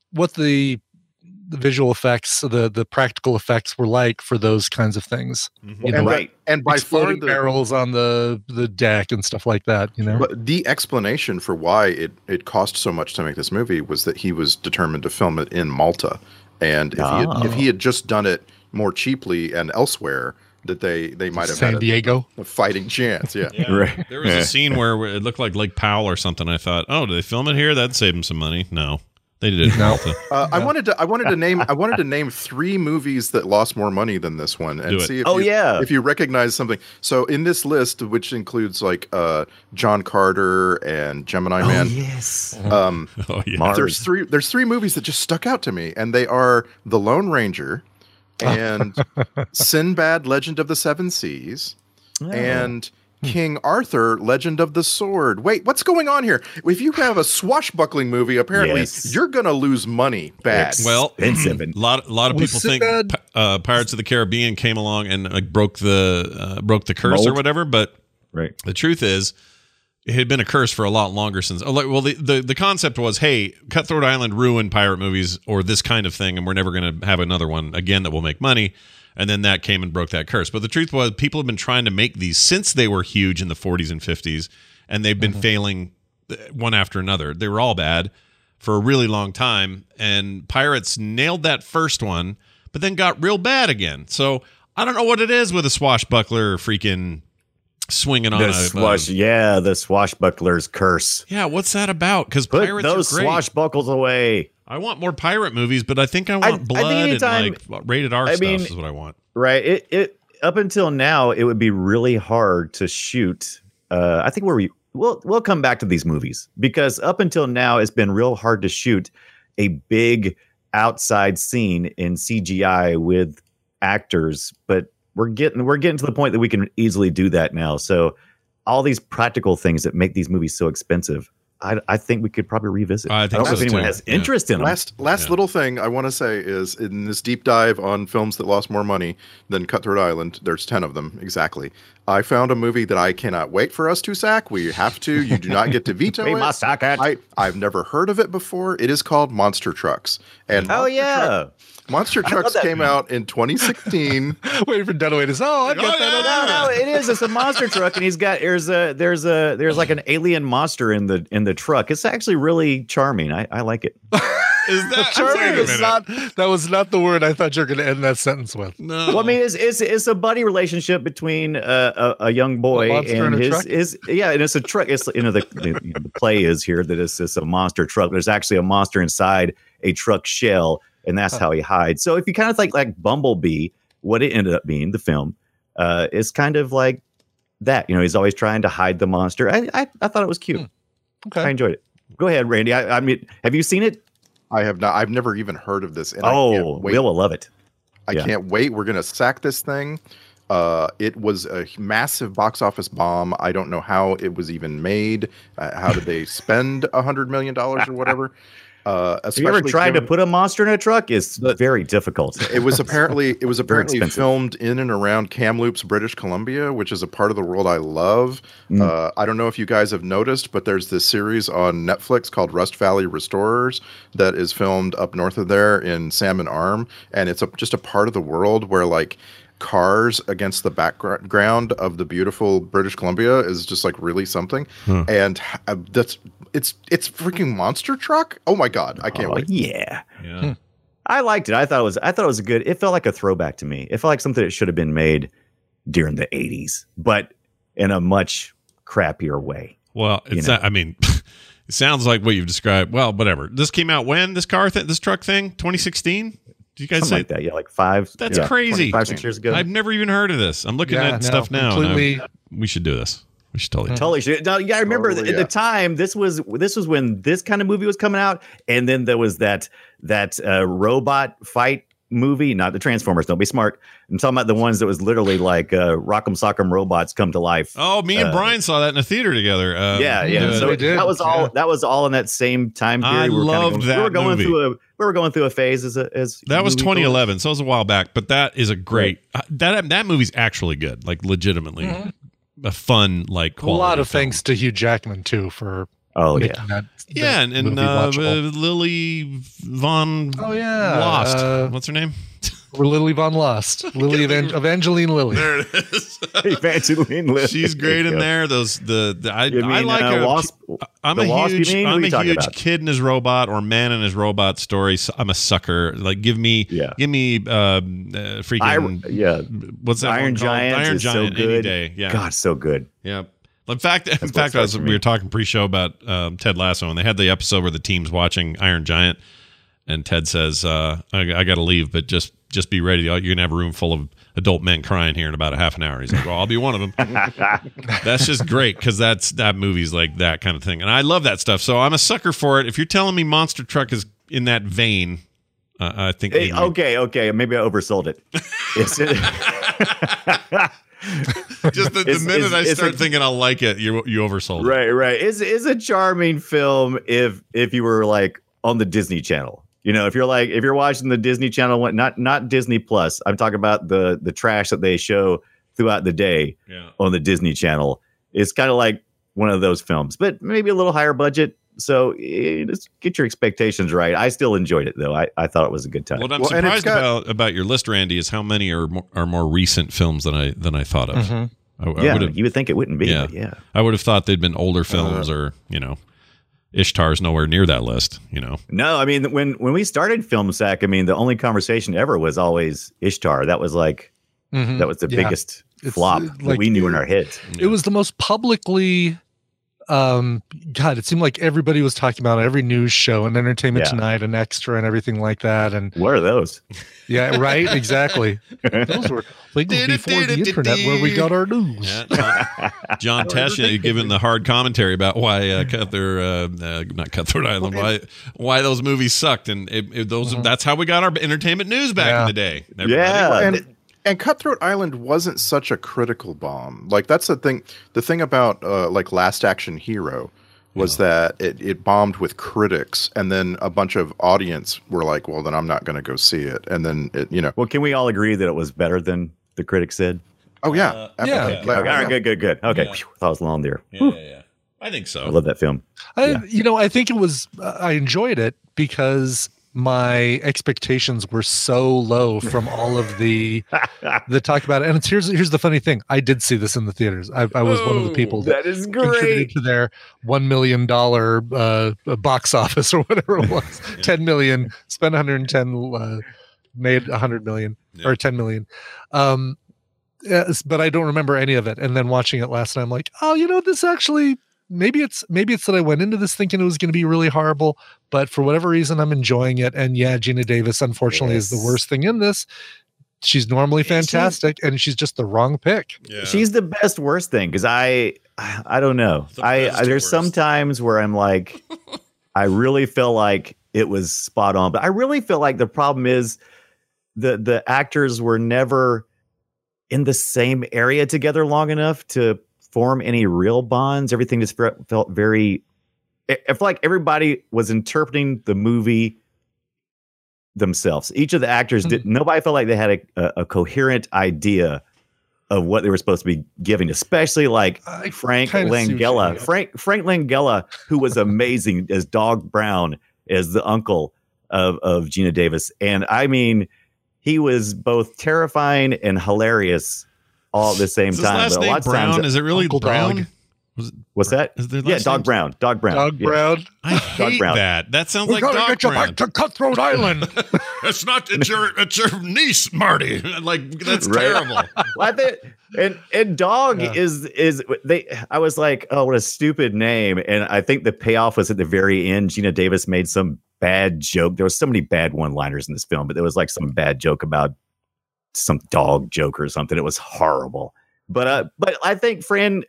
visual effects, the practical effects were like for those kinds of things. You know, And, Right. and by far, exploding barrels on the deck and stuff like that. You know, but the explanation for why it cost so much to make this movie was that he was determined to film it in Malta, and if he had just done it more cheaply and elsewhere, that they might have San had Diego. a fighting chance. Yeah. Right. There was a scene where it looked like Lake Powell or something. I thought, oh, did they film it here? That'd save them some money. No, they did it in Malta. I wanted to name 3 movies that lost more money than this one, and Do it. see if Oh, if you recognize something. So in this list, which includes like John Carter and Gemini Man, Yes. Oh yeah. Mars. there's 3 movies that just stuck out to me, and they are The Lone Ranger, and Sinbad, Legend of the Seven Seas, and King Arthur, Legend of the Sword. Wait, what's going on here? If you have a swashbuckling movie, apparently Yes. you're going to lose money bad. Well, Expensive. a lot of Was people think Sinbad- Pirates of the Caribbean came along and like broke the curse or Mold. whatever. But Right. the truth is, it had been a curse for a lot longer since. Well, the concept was, hey, Cutthroat Island ruined pirate movies or this kind of thing, and we're never going to have another one again that will make money. And then that came and broke that curse. But the truth was, people have been trying to make these since they were huge in the 40s and 50s, and they've been failing one after another. They were all bad for a really long time, and Pirates nailed that first one, but then got real bad again. So I don't know what it is with a swashbuckler freaking swinging on The swashbuckler's curse. Yeah, what's that about? Because Put pirates those are great. swashbuckles away. I want more pirate movies, but I think I want I think blood anytime- and like rated R I stuff mean- is what I want. Right. It up until now, it would be really hard to shoot. I think we'll come back to these movies because up until now, it's been real hard to shoot a big outside scene in CGI with actors, but we're getting to the point that we can easily do that now. So all these practical things that make these movies so expensive, I think we could probably revisit. I think don't know so if anyone too. has Yeah. interest in them. Last little thing I want to say is in this deep dive on films that lost more money than Cutthroat Island, there's 10 of them exactly. I found a movie that I cannot wait for us to sack. We have to. You do not get to veto We it. must sack it. I've never heard of it before. It is called Monster Trucks. And Oh yeah. Monster love Trucks that came out in 2016. Waiting for Dunaway to say, "Oh, I got that." No, it is. It's a monster truck, and he's got there's like an alien monster in the truck. It's actually really charming. I like it. Is that Charming wait a is minute. that was not the word I thought you were going to end that sentence with. No. Well, I mean, it's a buddy relationship between a young boy A monster and and a truck? his and it's a truck. It's the play is here that it's a monster truck. There's actually a monster inside a truck shell, and that's how he hides. So if you kind of think like Bumblebee, what it ended up being, the film, is kind of like that. He's always trying to hide the monster. I thought it was cute. Okay. I enjoyed it. Go ahead, Randy. I mean, have you seen it? I have not. I've never even heard of this. And I Oh, can't wait. Will will love it. I yeah. can't wait. We're going to sack this thing. It was a massive box office bomb. I don't know how it was even made. How did they spend $100 million or whatever? Have you ever tried to put a monster in a truck? It's very difficult. It was apparently filmed in and around Kamloops, British Columbia, which is a part of the world I love. I don't know if you guys have noticed, but there's this series on Netflix called Rust Valley Restorers that is filmed up north of there in Salmon Arm, and it's just a part of the world where like cars against the background of the beautiful British Columbia is just like really something. And it's freaking Monster Truck. Oh my God. I can't wait. Yeah. I liked it. I thought it was a good, it felt like a throwback to me. It felt like something that should have been made during the 80s, but in a much crappier way. Well, it's not, I mean, it sounds like what you've described. Well, whatever. This came out when? This truck thing? 2016? Did you guys Something say like that? Yeah, like 5. That's crazy. 5-6 years ago. I've never even heard of this. I'm looking at stuff now. We should do this. We should totally should. Now, I remember at the time this was when this kind of movie was coming out, and then there was that robot fight movie, not the Transformers. Don't be smart. I'm talking about the ones that was literally like Rock'em Sock'em robots come to life. Oh, me and Brian saw that in a theater together. So that was all. That was all in that same time period. I loved that movie. We were going through a phase as that was 2011, so it was a while back. But that is a great that movie's actually good, like legitimately a fun like. A lot of thanks to Hugh Jackman too for making that. Yeah, and Lily Von Lost. What's her name? Or Lily Von Lost. Evangeline Lilly. There it is. Evangeline Lilly. She's great in there. I like her. Wasp, I'm a huge kid in his robot or man in his robot story. So I'm a sucker. Like give me freaking what's that? Iron Giant. Iron is Giant so good. Any day. Yeah. God, so good. Yeah. In fact, we were talking pre-show about Ted Lasso, and they had the episode where the team's watching Iron Giant, and Ted says, "I got to leave, but just be ready. You're gonna have a room full of adult men crying here in about a half an hour." He's like, "Well, I'll be one of them." That's just great because that movie's like that kind of thing, and I love that stuff. So I'm a sucker for it. If you're telling me Monster Truck is in that vein, I think. Okay, maybe I oversold it. Just the minute I start thinking I'll like it, you oversold it. Right. It's a charming film if you were like on the Disney Channel. You know, if you're watching the Disney Channel, not Disney Plus. I'm talking about the trash that they show throughout the day on the Disney Channel. It's kind of like one of those films, but maybe a little higher budget. So just get your expectations right. I still enjoyed it though. I thought it was a good time. What I'm surprised about your list, Randy, is how many are more recent films than I thought of. Mm-hmm. You would think it wouldn't be. Yeah. I would have thought they'd been older films, or Ishtar's nowhere near that list. No, I mean when we started Film Sack, I mean the only conversation ever was always Ishtar. That was like that was the biggest flop that we knew in our heads. It was the most publicly. God, it seemed like everybody was talking about it, every news show and Entertainment Tonight and Extra and everything like that. And what are those? Yeah, right. Exactly. Those were things before the internet where we got our news. John Tesh giving the hard commentary about why not Cutthroat Island, why those movies sucked, and that's how we got our entertainment news back in the day. And Cutthroat Island wasn't such a critical bomb. Like that's the thing. The thing about like Last Action Hero was that it bombed with critics, and then a bunch of audience were like, "Well, then I'm not going to go see it." And then Well, can we all agree that it was better than the critics said? Oh yeah, Okay, all right, good. Okay, Phew, I thought I was long there. Yeah. I think so. I love that film. I think it was. I enjoyed it because my expectations were so low from all of the talk about it. And here's the funny thing. I did see this in the theaters. I was one of the people that is great contributed to their $1 million box office or whatever it was. 10 million, spent 110, made 100 million or 10 million. But I don't remember any of it. And then watching it last night, I'm like, this actually, maybe it's that I went into this thinking it was going to be really horrible, but for whatever reason, I'm enjoying it. And Gina Davis, unfortunately, is the worst thing in this. She's normally fantastic, and she's just the wrong pick. Yeah. She's the best worst thing because I don't know. There's some times where I'm like, I really feel like it was spot on, but I really feel like the problem is the actors were never in the same area together long enough to form any real bonds. Everything just felt very. I feel like everybody was interpreting the movie themselves. Each of the actors did. Nobody felt like they had a coherent idea of what they were supposed to be giving, especially like Frank Langella. Frank Langella, who was amazing as Dog Brown, as the uncle of Geena Davis. And I mean, he was both terrifying and hilarious all at the same time. His last name Brown? Is it really Uncle Brown? Dog. What's that? Yeah, Dog Brown. Dog Brown. I hate that. That sounds like gotta Dog get you Brown. back to Cutthroat Island. It's not. It's your niece, Marty. Like that's Right. terrible. I think, and Dog is they. I was like, oh, what a stupid name. And I think the payoff was at the very end. Geena Davis made some bad joke. There was so many bad one-liners in this film, but there was like some bad joke about some dog joke or something. It was horrible. But I think Frank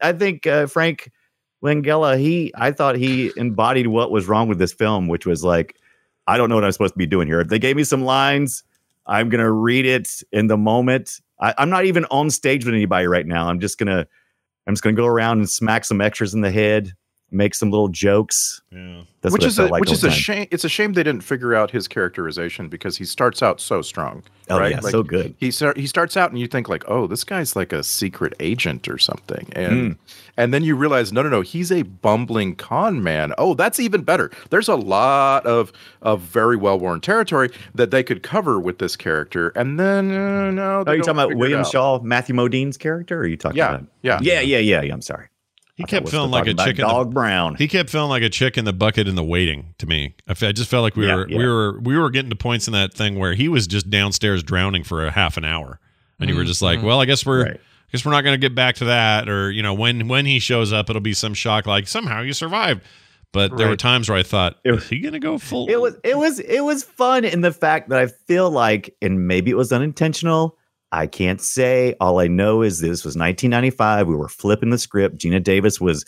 Langella, I thought he embodied what was wrong with this film, which was like, I don't know what I'm supposed to be doing here. If they gave me some lines, I'm gonna read it in the moment. I'm not even on stage with anybody right now. I'm just gonna go around and smack some extras in the head, make some little jokes. Yeah. That's which what it is felt like which all is the a time. shame. It's a shame they didn't figure out his characterization because he starts out so strong. Oh, right? yeah, Like, so good. He starts out and you think like, oh, this guy's like a secret agent or something, and then you realize no, he's a bumbling con man. Oh, that's even better. There's a lot of very well worn territory that they could cover with this character, and then no. Are you talking about William Shaw, Matthew Modine's character? Or are you talking about? Yeah. I'm sorry. He I kept thought feeling we're like a talking chick about in Dog Brown. He kept feeling like a chick in the bucket in the waiting to me. I just felt like we were getting to points in that thing where he was just downstairs drowning for a half an hour, and you were just like, well, I guess we're not going to get back to that, or when he shows up, it'll be some shock like somehow you survived. But there were times where I thought, is he going to go full? It was fun in the fact that I feel like, and maybe it was unintentional, I can't say. All I know is this was 1995. We were flipping the script. Geena Davis was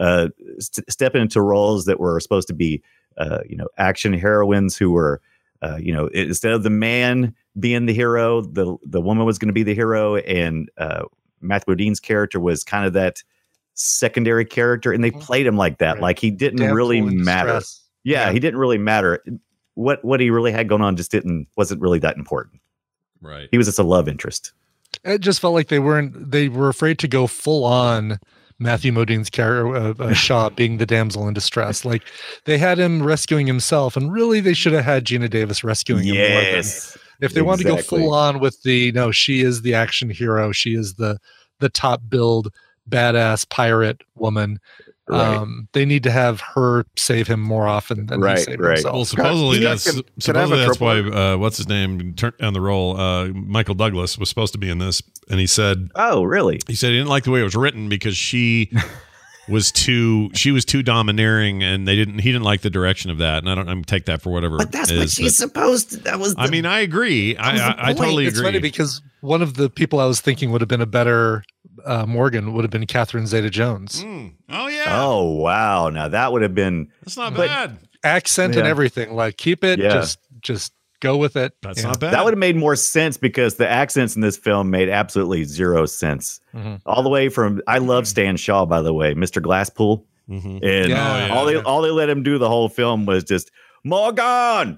stepping into roles that were supposed to be, action heroines who were, instead of the man being the hero, the woman was going to be the hero, and Matthew Modine's character was kind of that secondary character, and they played him like that. Right. Like he didn't really matter. Yeah, he didn't really matter. What he really had going on wasn't really that important. Right. He was just a love interest. It just felt like they were afraid to go full on Matthew Modine's character, Shaw being the damsel in distress. Like they had him rescuing himself, and really they should have had Geena Davis rescuing him. Yes. If they wanted to go full on with she is the action hero. She is the top build badass pirate woman. Right. They need to have her save him more often than he saved himself. Well, supposedly that's why what's his name turned down the role. Michael Douglas was supposed to be in this, and he said, "Oh, really?" He said he didn't like the way it was written because she was too domineering, and he didn't like the direction of that. And I'm take that for whatever. But that's what she's supposed to. That was. I mean, I agree. I totally agree. It's funny because one of the people I was thinking would have been a better Morgan would have been Catherine Zeta-Jones. Oh yeah. Oh wow. Now that would have been. That's not bad. Accent and everything. Like keep it. Yeah. Just go with it. That's not bad. That would have made more sense because the accents in this film made absolutely zero sense. Mm-hmm. All the way from I love Stan Shaw, by the way, Mr. Glasspool, and all they let him do the whole film was just Morgan.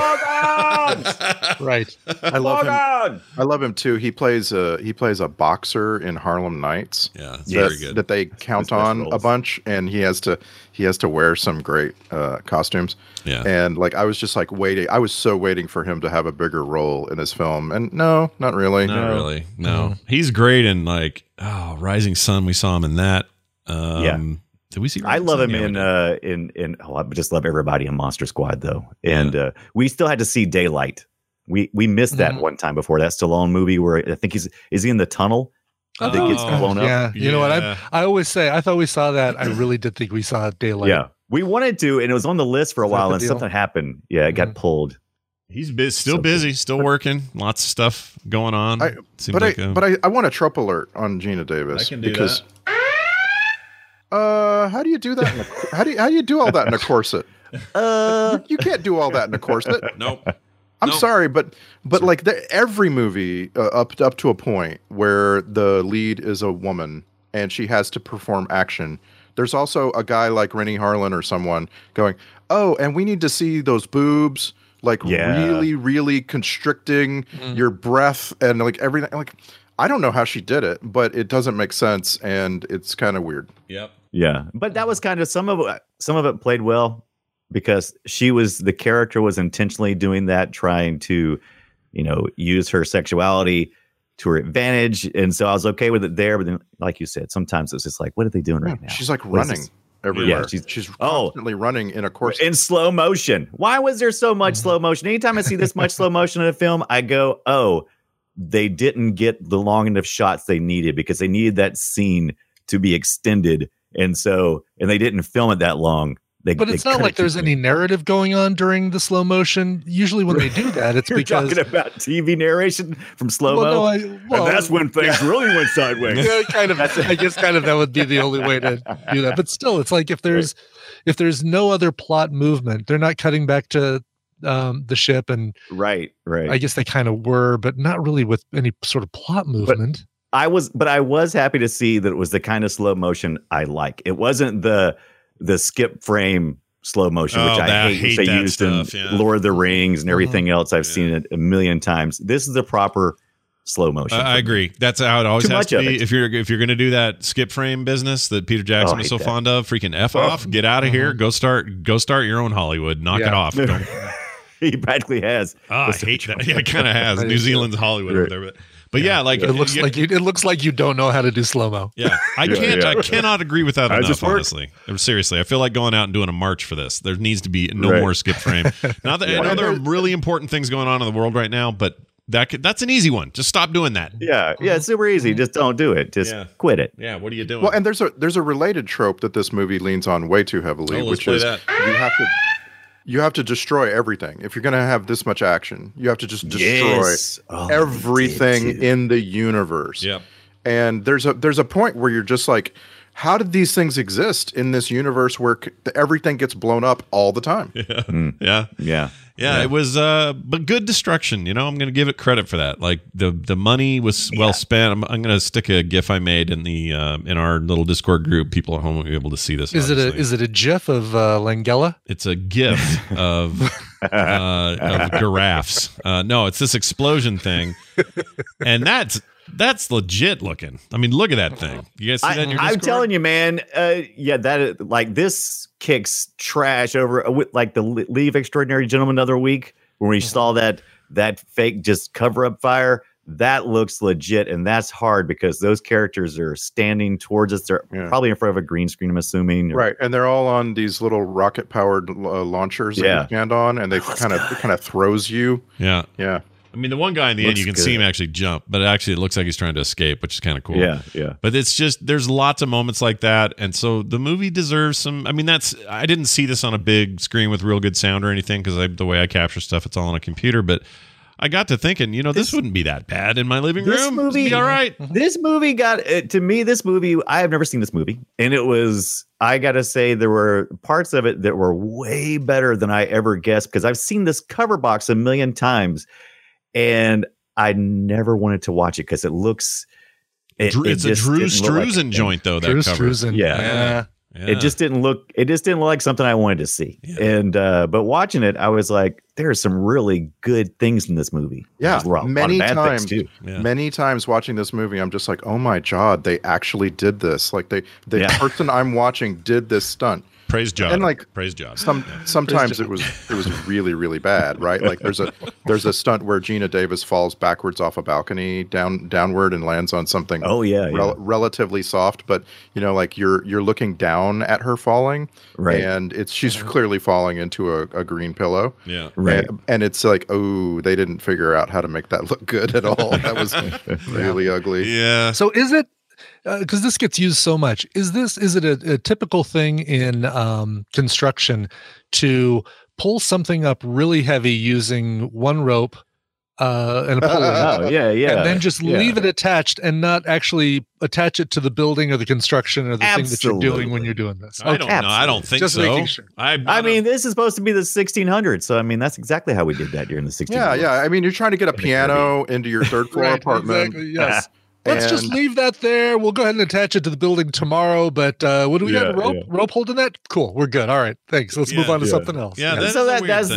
Right. I love him. I love him too. He plays a boxer in Harlem Nights. Yeah, it's very good. That they count on a bunch, and he has to wear some great costumes. Yeah. And like I was just like waiting. I was so waiting for him to have a bigger role in this film, and no, not really. Not really. No, he's great in Rising Sun. We saw him in that. Did we see? I love him in I just love everybody in Monster Squad though, and we still had to see Daylight. We missed that one time before that Stallone movie where I think is he in the tunnel that gets blown up. Yeah, you know what I always say. I thought we saw that. I really did think we saw Daylight. Yeah, we wanted to, and it was on the list for a while, and something happened. Yeah, it got pulled. He's still working. Lots of stuff going on. But I want a trope alert on Geena Davis. I can do that. How do you do that? How do you do all that in a corset? You can't do all that in a corset. Nope. I'm sorry, but like every movie up to a point where the lead is a woman and she has to perform action. There's also a guy like Rennie Harlan or someone going, "Oh, and we need to see those boobs, like really, really constricting your breath and like everything." Like, I don't know how she did it, but it doesn't make sense and it's kind of weird. Yep. Yeah, but that was kind of some of it played well because the character was intentionally doing that, trying to, use her sexuality to her advantage, and so I was okay with it there. But then, like you said, sometimes it's just like, what are they doing right now? She's like running everywhere. Yeah, she's constantly running in a course in slow motion. Why was there so much slow motion? Anytime I see this much slow motion in a film, I go, oh, they didn't get the long enough shots they needed because they needed that scene to be extended. And they didn't film it that long. But it's not like there's any narrative going on during the slow motion. Usually when they do that, it's because... You're talking about TV narration from slow-mo? And that's when things really went sideways. Yeah, kind of. I guess kind of that would be the only way to do that. But still, it's like if there's no other plot movement, they're not cutting back to the ship. And right. I guess they kind of were, but not really with any sort of plot movement. I was happy to see that it was the kind of slow motion I like. It wasn't the skip frame slow motion, which I hate they used stuff, in Lord of the Rings and everything else. I've seen it a million times. This is the proper slow motion. I agree. That's how it always has to be. If you're going to do that skip frame business that Peter Jackson was so fond of, freaking F off, get out of here. Go start your own Hollywood. Knock it off. He practically has. I hate that. Yeah, it kind of has. New Zealand's Hollywood over there, but yeah, like it looks like you don't know how to do slow mo. Yeah, I cannot agree with that enough. Honestly, seriously, I feel like going out and doing a march for this. There needs to be no more skip frame. Not that I know there are really important things going on in the world right now, but that's an easy one. Just stop doing that. Yeah, it's super easy. Just don't do it. Just quit it. Yeah, what are you doing? Well, and there's a related trope that this movie leans on way too heavily, which is you have to destroy everything. If you're going to have this much action, you have to just destroy everything in the universe. Yep. And there's a point where you're just like, how did these things exist in this universe where everything gets blown up all the time? Yeah. It was, but good destruction. I'm going to give it credit for that. Like the money was well spent. I'm going to stick a GIF I made in the in our little Discord group. People at home will be able to see this. Is it a GIF of Langella? It's a GIF of giraffes. No, it's this explosion thing, and that's legit looking. I mean, look at that thing. You guys see that in your Discord? I'm telling you, man. That like this kicks trash over like the Leave Extraordinary Gentlemen the other week when we saw that fake just cover up fire. That looks legit, and that's hard because those characters are standing towards us. They're probably in front of a green screen, I'm assuming. Right, and they're all on these little rocket powered launchers that you stand on, and they kind of throws you. Yeah. I mean, the one guy in the end, you can see him actually jump, but actually it looks like he's trying to escape, which is kind of cool. Yeah. But it's just, there's lots of moments like that. And so the movie deserves some, I mean, I didn't see this on a big screen with real good sound or anything because the way I capture stuff, it's all on a computer. But I got to thinking, this wouldn't be that bad in my living room. This movie, it'd be all right. This movie I have never seen this movie. And it was, I got to say, there were parts of it that were way better than I ever guessed because I've seen this cover box a million times. And I never wanted to watch it because it looks. It's a Drew Struzan joint, though. That cover, yeah. It just didn't look. It just didn't look like something I wanted to see. Yeah. And but watching it, I was like, there are some really good things in this movie. Yeah, many times watching this movie, I'm just like, oh my god, they actually did this. Like the person I'm watching did this stunt. Praise job. And like praise job. Sometimes it was really, really bad, right? Like there's a stunt where Gina Davis falls backwards off a balcony downward and lands on something relatively soft, but like you're looking down at her falling, right? And she's clearly falling into a green pillow. Yeah. Right. And it's like, oh, they didn't figure out how to make that look good at all. That was really ugly. Yeah. So is it because this gets used so much, is it a typical thing in construction to pull something up really heavy using one rope and pull it. Oh, yeah. And then just leave it attached and not actually attach it to the building or the construction or the thing that you're doing when you're doing this. I don't know. I don't think Just so. making sure. I mean, this is supposed to be the 1600s, so I mean, that's exactly how we did that during the 1600s. Yeah. I mean, you're trying to get a piano into your third floor Right, apartment. exactly, yes. Let's just leave that there. We'll go ahead and attach it to the building tomorrow. But what do we got? Rope holding that? Cool. We're good. All right. Thanks. Let's move on to something else. Yeah. So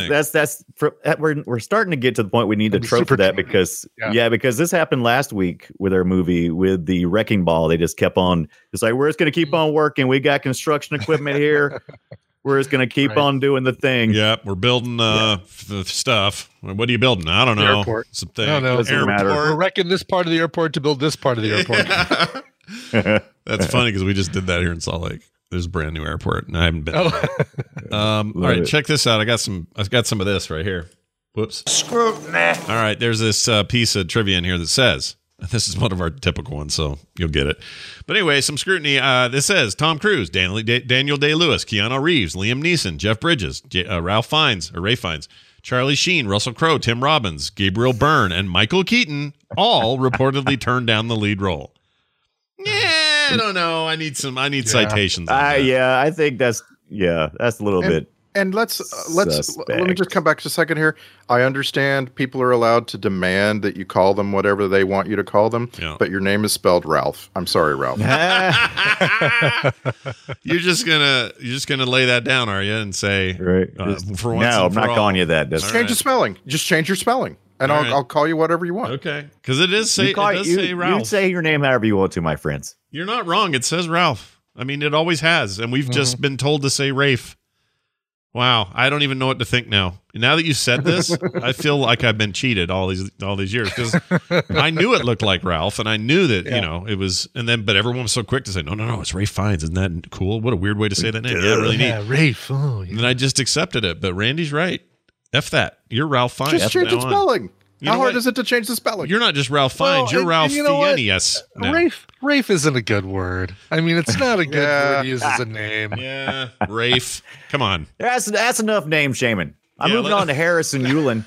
we're starting to get to the point we need to trope for that because this happened last week with our movie with the wrecking ball. They just kept on. It's like we're just going to keep on working. We got construction equipment here. We're just going to keep on doing the thing. Yeah, we're building the stuff. What are you building? I don't know. Airport. Something. I don't know. Airport. We're wrecking this part of the airport to build this part of the airport. That's funny because we just did that here in Salt Lake. There's a brand new airport, and I haven't been. All right, check this out. I've got some of this right here. Whoops. Scrutiny. All right, there's this piece of trivia in here that says, this is one of our typical ones, so you'll get it. But anyway, some scrutiny. This says Tom Cruise, Daniel Day-Lewis, Keanu Reeves, Liam Neeson, Jeff Bridges, Ralph Fiennes, Charlie Sheen, Russell Crowe, Tim Robbins, Gabriel Byrne, and Michael Keaton all reportedly turned down the lead role. Yeah, I don't know. I need citations. I think that's a little bit. And let me just come back just a second here. I understand people are allowed to demand that you call them whatever they want you to call them, but your name is spelled Ralph. I'm sorry, Ralph. You're just gonna lay that down, are you? And say, right? For once, no, I'm not calling you that. Just change the spelling. Just change your spelling, and I'll call you whatever you want. Okay, because it does say Ralph. You say your name however you want to, my friends. You're not wrong. It says Ralph. I mean, it always has, and we've just been told to say Rafe. Wow, I don't even know what to think now. Now that you said this, I feel like I've been cheated all these years because I knew it looked like Ralph, and I knew that it was. And then, but everyone was so quick to say, no, it's Rafe Fiennes. Isn't that cool? What a weird way to say that name. Yeah, really neat. Rafe. Oh, yeah. And then I just accepted it. But Randy's right. F that. You're Ralph Fiennes. Just change the spelling. How hard is it to change the spelling? You're not just Ralph Fiennes. You're Ralph Fiennes. Rafe isn't a good word. I mean, it's not a good word to use as a name. Yeah, Rafe. Come on. That's enough name shaming. I'm moving on to Harrison Yulin,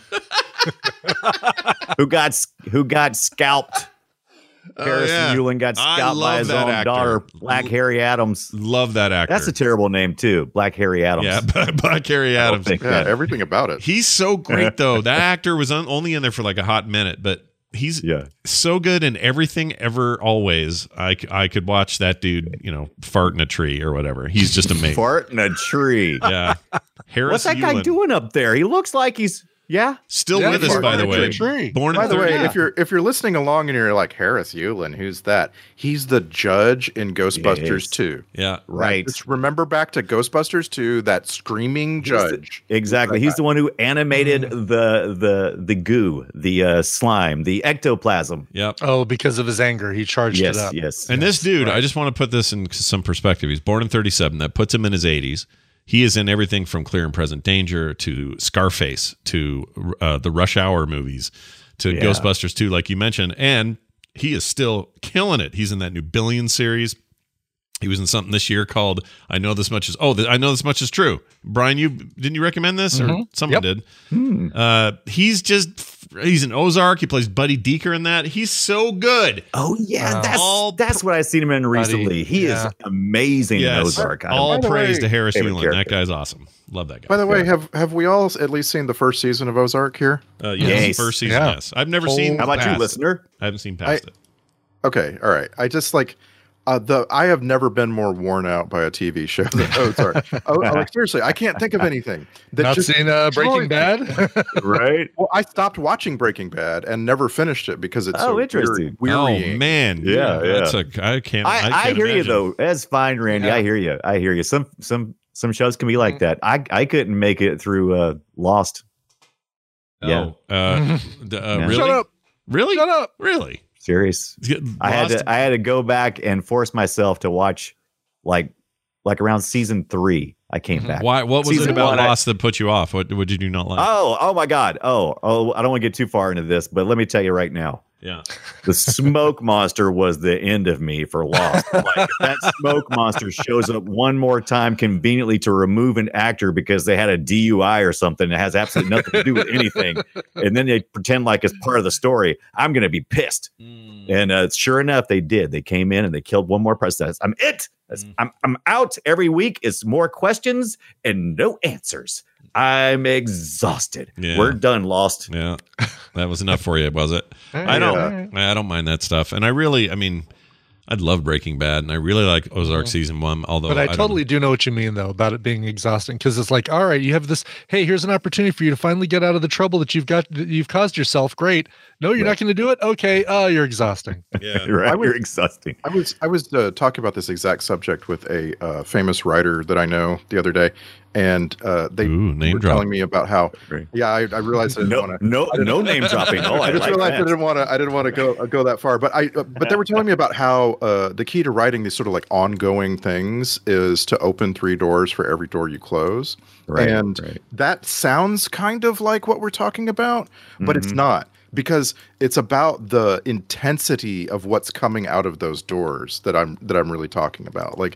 who got scalped. Harrison Yulin got scalped by his own daughter, Black Harry Adams. Love that actor. That's a terrible name too, Black Harry Adams. Yeah, Black Harry Adams. Everything about it. He's so great though. That actor was only in there for like a hot minute, but he's so good in everything ever, always. I could watch that dude, fart in a tree or whatever. He's just amazing. Fart in a tree. Yeah. Harrison What's that guy Yulin. doing up there? He looks like he's still with us, by the way. Born in by the way, if you're listening along and you're like, Harris Yulin, who's that? He's the judge in Ghostbusters 2. Yeah, right. Just remember back to Ghostbusters 2, that screaming judge. Exactly. He's the one who animated the goo, the slime, the ectoplasm. Yep. Oh, because of his anger, he charged it up. Yes. And this dude, I just want to put this in some perspective. He's born in 1937. That puts him in his 80s. He is in everything from Clear and Present Danger to Scarface to the Rush Hour movies to Ghostbusters 2, like you mentioned. And he is still killing it. He's in that new Billion series. He was in something this year called I Know This Much Is I Know This Much Is True. Brian, didn't you recommend this? Or someone did. He's in Ozark. He plays Buddy Deeker in that. He's so good. Oh yeah, that's what I've seen him in recently. He is amazing in Ozark. All praise to Harris Yulin. That guy's awesome. Love that guy. By the way, have we all at least seen the first season of Ozark here? Yes, the first season. Yeah. Yes, I've never seen. How about you, listener? I haven't seen past it. Okay, all right. I just like. I have never been more worn out by a TV show than Ozark. Seriously, I can't think of anything. Not seen Breaking Bad? Right. Well, I stopped watching Breaking Bad and never finished it because it's so interesting. Wearying. Oh man, I can't. I hear you though. That's fine, Randy. Yeah. I hear you. Some shows can be like that. I couldn't make it through Lost. Really? Shut up. Really? Shut up. Really? Serious. I had to go back and force myself to watch like around season 3. I came back. Why? What was it about Lost that put you off? What did you not like? Oh my God. Oh, I don't want to get too far into this, but let me tell you right now. Yeah. The smoke monster was the end of me for Lost. Like, if that smoke monster shows up one more time conveniently to remove an actor because they had a DUI or something that has absolutely nothing to do with anything, and then they pretend like it's part of the story, I'm going to be pissed. And sure enough, they did. They came in and they killed one more person. I'm it. I'm out. Every week it's more questions and no answers. I'm exhausted. Yeah. We're done, Lost. Yeah. That was enough for you, was it? I don't mind that stuff. And I'd love Breaking Bad, and I really like Ozark season 1. Although, but I totally do know what you mean, though, about it being exhausting, because it's like, all right, you have this. Hey, here's an opportunity for you to finally get out of the trouble that you've caused yourself. Great. No, you're not going to do it. Okay. You're exhausting. Yeah, right. You're exhausting. I was talking about this exact subject with a famous writer that I know the other day, and they were telling me about how. Yeah, I realized I didn't want to. No name dropping. Oh, I just realized I didn't want to go that far. But they were telling me about how the key to writing these sort of like ongoing things is to open 3 doors for every door you close. Right. And that sounds kind of like what we're talking about, but it's not. Because it's about the intensity of what's coming out of those doors that I'm really talking about. Like,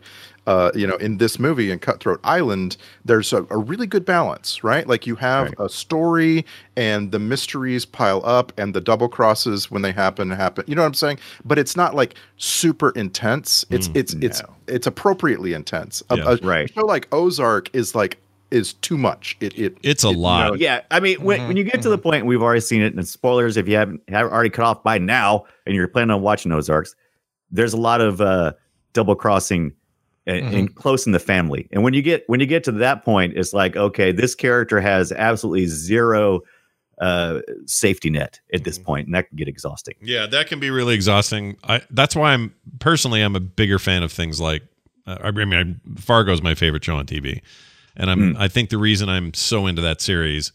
in this movie, in Cutthroat Island, there's a really good balance, right? Like, you have a story, and the mysteries pile up, and the double crosses when they happen. You know what I'm saying? But it's not like super intense. It's appropriately intense. A show like Ozark is too much. It's a lot. Yeah, I mean, when you get to the point, we've already seen it, and spoilers if you haven't already cut off by now, and you're planning on watching Ozarks, there's a lot of double crossing and close in the family. And when you get to that point, it's like, okay, this character has absolutely zero safety net at this point, and that can get exhausting. Yeah, that can be really exhausting. That's why I'm a bigger fan of things like Fargo is my favorite show on TV. And I think the reason I'm so into that series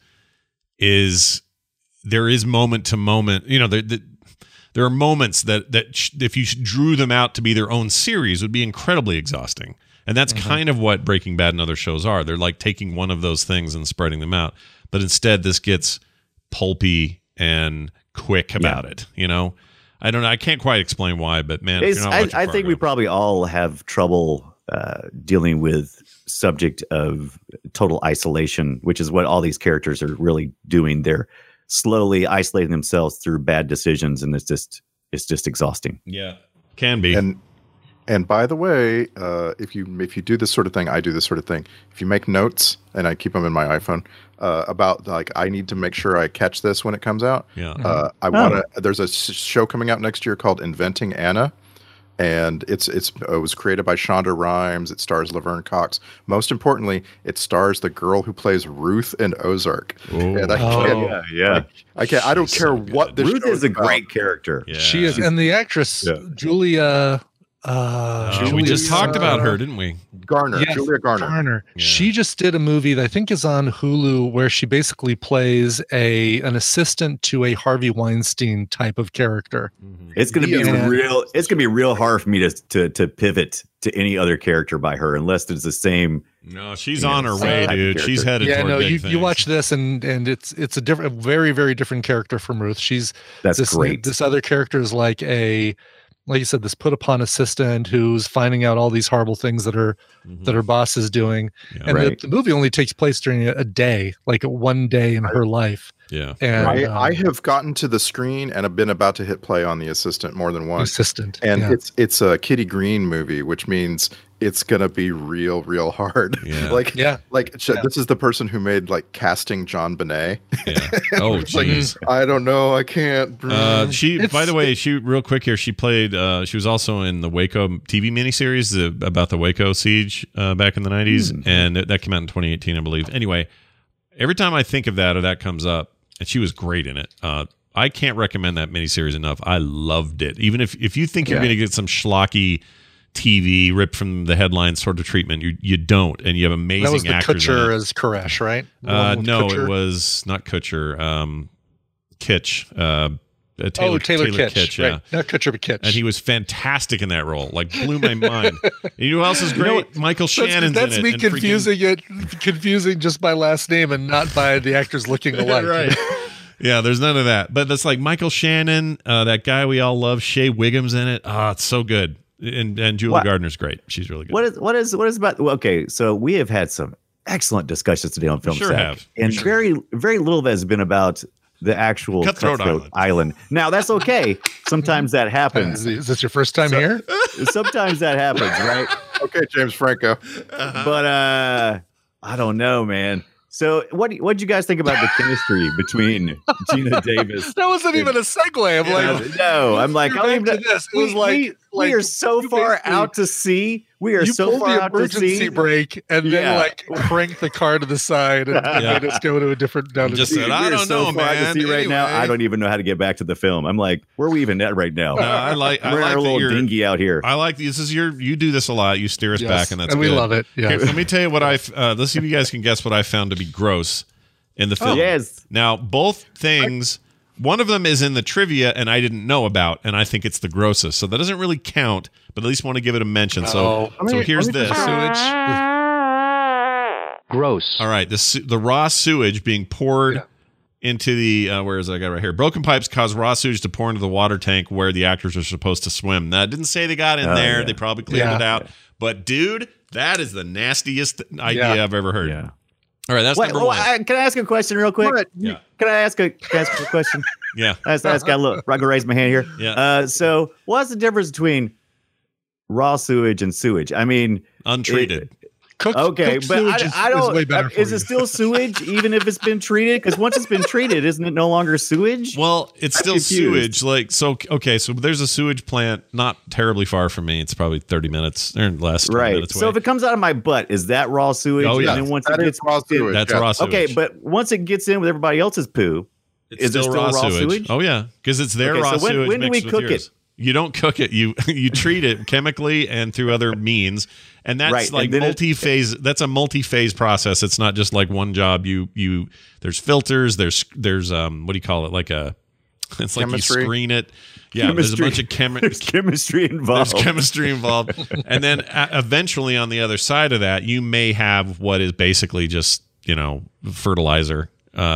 is there is moment to moment. There are moments that if you drew them out to be their own series would be incredibly exhausting. And that's kind of what Breaking Bad and other shows are. They're like taking one of those things and spreading them out. But instead, this gets pulpy and quick about it. I don't know. I can't quite explain why, but man, if you're not watching I think we probably all have trouble dealing with subject of total isolation, which is what all these characters are really doing. They're slowly isolating themselves through bad decisions, and it's just exhausting. Yeah, can be. And by the way, if you do this sort of thing, I do this sort of thing. If you make notes, and I keep them in my iPhone, about like I need to make sure I catch this when it comes out. Yeah. There's a show coming out next year called Inventing Anna. And it was created by Shonda Rhimes. It stars Laverne Cox. Most importantly, it stars the girl who plays Ruth in Ozark. And I can't. I don't care what this Ruth is a great character. Yeah. She is, and the actress Julia. We just talked about her, didn't we? Garner, yes, Julia Garner. Yeah. She just did a movie that I think is on Hulu where she basically plays an assistant to a Harvey Weinstein type of character. It's going to be real. It's going to be real hard for me to pivot to any other character by her unless it's the same. No, she's on her way, dude. She's headed toward big things. You watch this and it's a different, very, very different character from Ruth. That's great. This other character is like you said, this put upon assistant who's finding out all these horrible things that her boss is doing. Yeah, and the movie only takes place during a day, like one day in her life. Yeah. And I have gotten to the screen and have been about to hit play on The Assistant more than once. Assistant. And it's a Kitty Green movie, which means it's going to be real, real hard. Yeah. This is the person who made like Casting John Bonet. Yeah. Oh, jeez. I don't know. I can't. By the way, real quick here, she played, she was also in the Waco TV miniseries about the Waco siege back in the 90s. And that came out in 2018, I believe. Anyway, every time I think of that or that comes up, and she was great in it. I can't recommend that miniseries enough. I loved it. Even if you think you're going to get some schlocky TV ripped from the headlines sort of treatment, you don't, and you have amazing actors. That was the Kutcher as Koresh, right? No, Kutcher? It was not Kutcher. Kitsch. Taylor Kitsch. Kitsch, right. Not Kutcher, but Kitsch. And he was fantastic in that role. Like, blew my mind. And you know who else is great? Michael Shannon's that's in it. That's me confusing just by last name and not by the actors looking alike. Right. Yeah, there's none of that. But that's like Michael Shannon, that guy we all love, Shea Wiggum's in it. Oh, it's so good. And Julie Gardner's great. She's really good. What is about? Well, okay, so we have had some excellent discussions today on Film Sure Sack, have. and very little of that has been about the actual Cutthroat Island. Now that's okay. Sometimes that happens. Is this your first time here? Sometimes that happens, right? Okay, James Franco. But I don't know, man. So what'd you guys think about the chemistry between Gina Davis? That wasn't even a segue. I'm like, no, I'm like, I don't even. This. It was we are so far out to sea. We are so pulled far the out to emergency sea. brake and then like cranked the car to the side and made us go to a different down. Just the said, I don't know, far out to man. sea right now. Anyway. I don't even know how to get back to the film. I'm like, where are we even at right now? No, I like We're in our that little you're- dinghy out here. I like this. You do this a lot. You steer us Yes, back, and that's and we good. love it. Yeah. Here, let me tell you what let's see if you guys can guess what I found to be gross in the film. Yes. Now, both things. One of them is in the trivia, and I didn't know about, and I think it's the grossest. So that doesn't really count, but at least want to give it a mention. So here's this. Sewage. Gross. All right, the raw sewage being poured into the where is it? I got it right here. Broken pipes cause raw sewage to pour into the water tank where the actors are supposed to swim. Now, it didn't say they got in there. Yeah. They probably cleared it out. But dude, that is the nastiest idea I've ever heard. Yeah. All right, that's number one. Can I ask a question real quick? Yeah. Can I ask a question? Yeah. I got a little. I can raise my hand here. Yeah. So, what's the difference between raw sewage and sewage? I mean, Untreated. Cooked but sewage I is don't. way better for Is you. it still sewage even if it's been treated? Because once it's been treated, isn't it no longer sewage? Well, it's I'm still confused. sewage. Like so. Okay, so there's a sewage plant not terribly far from me. It's probably 30 minutes or less. 20 Right. minutes away. So if it comes out of my butt, is that raw sewage? Oh, yeah. And then once That it is gets raw sewage. that's yeah. raw sewage. Okay, but once it gets in with everybody else's poo, It's is it still raw sewage? Oh yeah, because it's their Okay, raw so when- sewage. when do we mixed with cook yours. it? You don't cook it. You treat it chemically and through other means, and that's Right, like and then multi-phase. That's a multi-phase process. It's not just like one job. You there's filters. There's what do you call it? Like a it's like Chemistry. you screen it. Yeah, there's a bunch of There's chemistry involved. There's chemistry involved, and then eventually on the other side of that, you may have what is basically just fertilizer.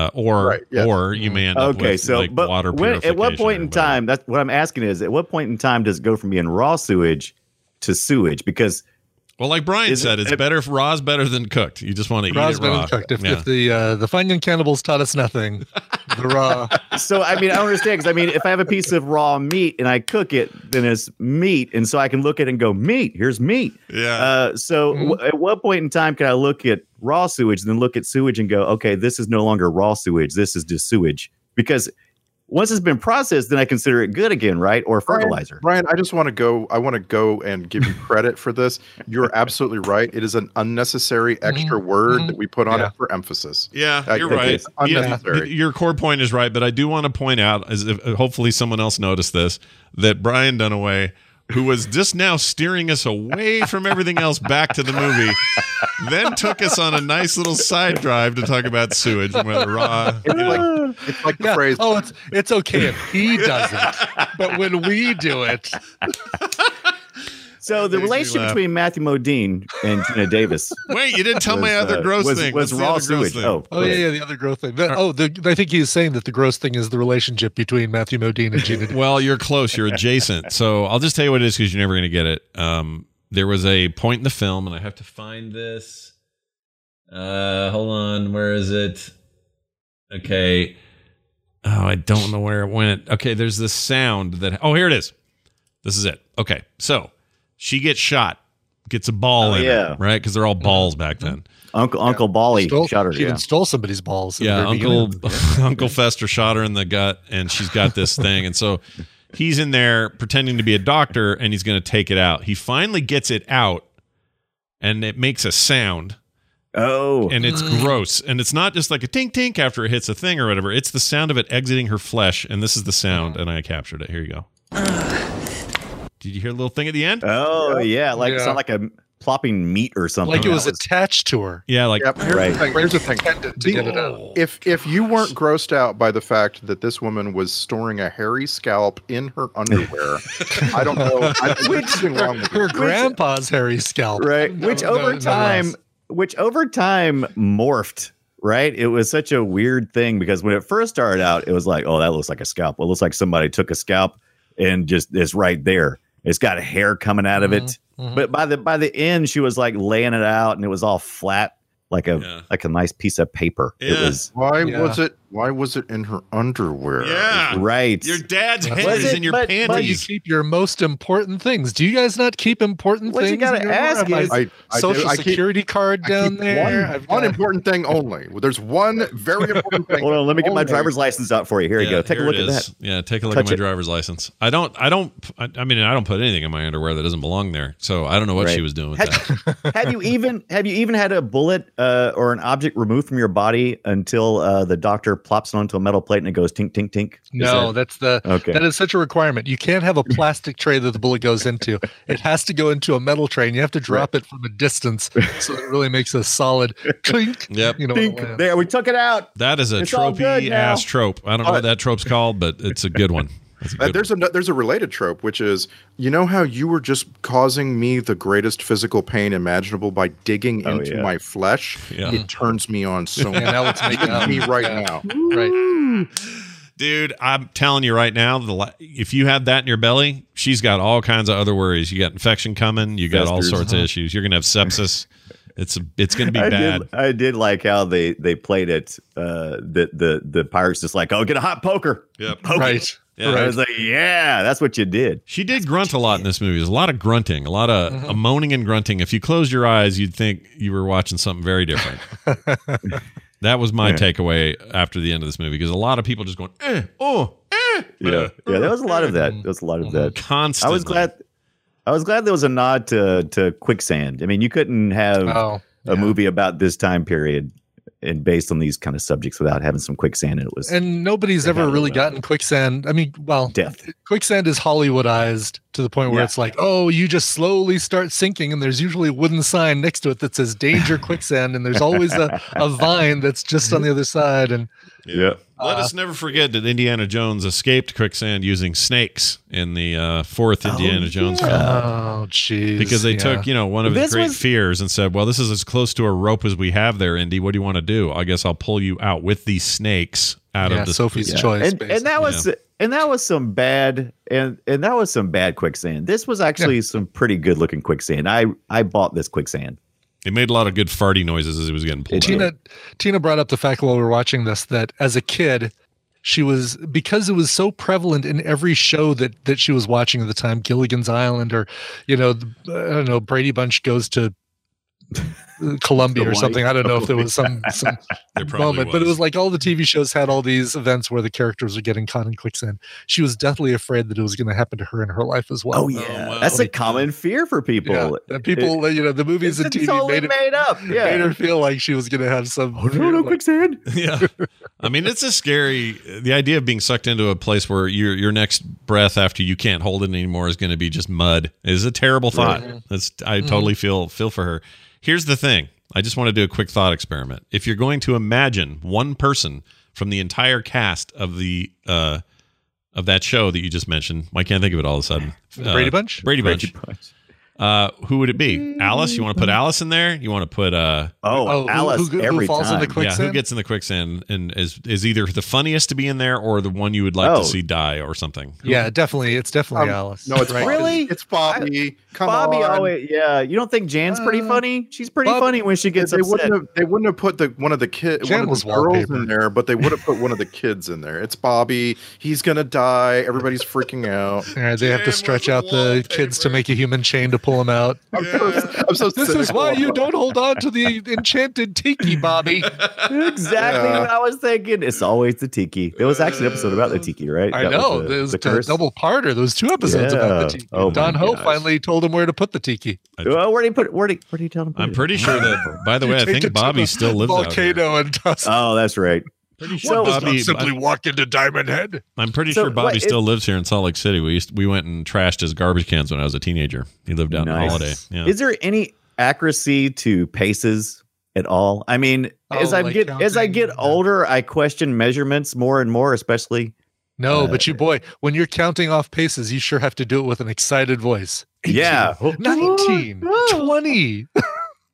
Or you may end up with like water purification. At what point or in whatever. time? That's what I'm asking is, at what point in time does it go from being raw sewage to sewage? Because Well, like Brian said, it's better if raw's better than cooked. You just want to eat Raw's it better raw. than cooked. If, Yeah. if the Fine Young Cannibals taught us nothing, the raw. so I mean, I don't understand because I mean, if I have a piece of raw meat and I cook it, then it's meat, and so I can look at it and go, meat. Here's meat. Yeah. At what point in time can I look at raw sewage and then look at sewage and go, okay, this is no longer raw sewage. This is just sewage. Because once it's been processed, then I consider it good again, right? Or fertilizer. Brian, I just want to go. I want to go and give you credit for this. You're absolutely right. It is an unnecessary extra word that we put on it for emphasis. Yeah, you're right. It's unnecessary. Your core point is right, but I do want to point out, as if, hopefully someone else noticed this, that Brian Dunaway, who was just now steering us away from everything else back to the movie, then took us on a nice little side drive to talk about sewage and whether raw. It's like the phrase. Oh, it's okay if he does it, but when we do it, So the Makes me relationship laugh. between Matthew Modine and Gina Davis Wait, you didn't tell my other gross thing. was What's the raw other gross sewage. thing? yeah, the other gross thing. I think he's saying that the gross thing is the relationship between Matthew Modine and Gina. Well, you're close. You're adjacent. So I'll just tell you what it is because you're never going to get it. There was a point in the film, and I have to find this. Hold on. Where is it? Okay. Oh, I don't know where it went. Okay, there's this sound that... Oh, here it is. This is it. Okay, so she gets shot. Gets a ball in her, right? Because they're all balls back then. Uncle Bally shot her. She even stole somebody's balls. in the Yeah, very beginning. Uncle Fester shot her in the gut, and she's got this thing, and so he's in there pretending to be a doctor, and he's going to take it out. He finally gets it out, and it makes a sound. Oh, and it's gross, and it's not just like a tink tink after it hits a thing or whatever. It's the sound of it exiting her flesh, and this is the sound, and I captured it. Here you go. Did you hear a little thing at the end? Oh yeah, like it sounded like a plopping meat or something. Like it was attached to her. Yeah, like Here's the thing. To get it out. If you weren't grossed out by the fact that this woman was storing a hairy scalp in her underwear, I don't know. What's something wrong with Her grandpa's hairy scalp. right? Which over time morphed right? It was such a weird thing because when it first started out, it was like, oh, that looks like a scalp. It looks like somebody took a scalp and just it's right there. It's got hair coming out of it. But by the end, she was like laying it out, and it was all flat, like a nice piece of paper. Yeah. It was Why was it in her underwear? Yeah. right. Your dad's head Was is it? in your But- You panties. keep your most important things. Do you guys not keep important What you things? gotta in your ask room? is- My I social do. I keep- security card I down keep there. One important thing only. There's one very important thing. Hold on, let me get my only. driver's license out for you. Here you go. Take a here look it at is. that. Yeah, take a look Touch at my it. driver's license. I don't put anything in my underwear that doesn't belong there. So I don't know what Right. she was doing with that. Have you even had a bullet or an object removed from your body until the doctor plops it onto a metal plate and it goes tink tink tink? No, that is such a requirement. You can't have a plastic tray that the bullet goes into. It has to go into a metal tray, and you have to drop it from a distance so it really makes a solid clink. Yep. You know, when it Tink. lands. There, we took it out. That is a It's all good tropey now. ass trope. I don't know what that trope's called, but it's a good one. That's a good There's a related trope, which is, you know how you were just causing me the greatest physical pain imaginable by digging into my flesh? Yeah. It turns me on so much. Yeah, now let's make out. me right now. Right. Dude, I'm telling you right now, if you have that in your belly, she's got all kinds of other worries. You got infection coming. You got all Festers. sorts of issues. You're gonna have sepsis. It's going to be bad. I did like how they played it. The pirates just like, oh, get a hot poker. Yep. Poke it. Right. Yeah. I was like, yeah, that's what you did. She did grunt a lot in this movie. There's a lot of grunting, a lot of moaning and grunting. If you closed your eyes, you'd think you were watching something very different. That was my takeaway after the end of this movie, because a lot of people just going, Yeah, there was a lot of that. There was a lot of that. constantly. I was glad there was a nod to quicksand. I mean, you couldn't have a movie about this time period and based on these kind of subjects without having some quicksand. And it was And nobody's ever really gotten quicksand. I mean, well, death. quicksand is Hollywoodized to the point where Yeah. it's like, oh, you just slowly start sinking, and there's usually a wooden sign next to it that says danger quicksand, and there's always a vine that's just on the other side. And Yeah. Let us never forget that Indiana Jones escaped quicksand using snakes in the fourth Indiana Jones film. oh, jeez. Because they took, one of his This great was- fears and said, well, this is as close to a rope as we have there, Indy. What do you want to do? I guess I'll pull you out with these snakes out of the Sophie's choice. And that was some bad quicksand. This was actually some pretty good looking quicksand. I bought this quicksand. It made a lot of good farty noises as he was getting pulled out. Tina brought up the fact while we were watching this that as a kid, because it was so prevalent in every show that she was watching at the time, Gilligan's Island, or I don't know, Brady Bunch goes to Columbia or something. I don't know if there was some There probably moment, but it was. was like all the TV shows had all these events where the characters were getting caught in quicksand. She was deathly afraid that it was going to happen to her in her life as well. Oh yeah, wow. that's a common fear for people. Yeah, and people, the movies and It's TV totally made up. Yeah. made her feel like she was going to have some. quicksand. Yeah. I mean, it's a scary, the idea of being sucked into a place where your next breath after you can't hold it anymore is going to be just mud is a terrible thought. I totally feel for her. Here's the thing. I just want to do a quick thought experiment. If you're going to imagine one person from the entire cast of of that show that you just mentioned, I can't think of it all of a sudden. Brady Bunch? Brady Bunch. Who would it be? Alice? You want to put Alice in there? You want to put Alice who every falls time. in the quicksand? yeah, who gets in the quicksand and is either the funniest to be in there or the one you would like to see die or something? Yeah, definitely. It's definitely Alice. No, it's Right. Bobby. Really? It's Bobby. Come Bobby on. always, yeah. You don't think Jan's pretty funny? She's pretty funny when she gets They upset. wouldn't have put one of the Jan girls was wallpaper. in there, but they would have put one of the kids in there. It's Bobby. He's gonna die. Everybody's freaking out. All right, they have to stretch out the kids to make a human chain to pull them out. I'm so This is why you don't hold on to the enchanted tiki, Bobby. Exactly what I was thinking. It's always the tiki. There was actually an episode about the tiki, right? I That know. was There was the a curse. double parter. There was 2 episodes about the Yeah. tiki. Oh my Don Ho gosh. finally told him where to put the tiki. Well, where did he tell him? to put I'm it? pretty sure that, by the way, I Take it think to Bobby the still lives out here. volcano and dust. Oh, that's right. Pretty sure Bobby, walk into Diamond Head. I'm pretty So sure Bobby what- still lives here in Salt Lake City. We went and trashed his garbage cans when I was a teenager. He lived out in Nice. Holiday. Yeah. Is there any accuracy to paces at all? I mean, as I like get counting? older, I question measurements more and more, especially. No, but when you're counting off paces, you sure have to do it with an excited voice. Yeah. 19, 20.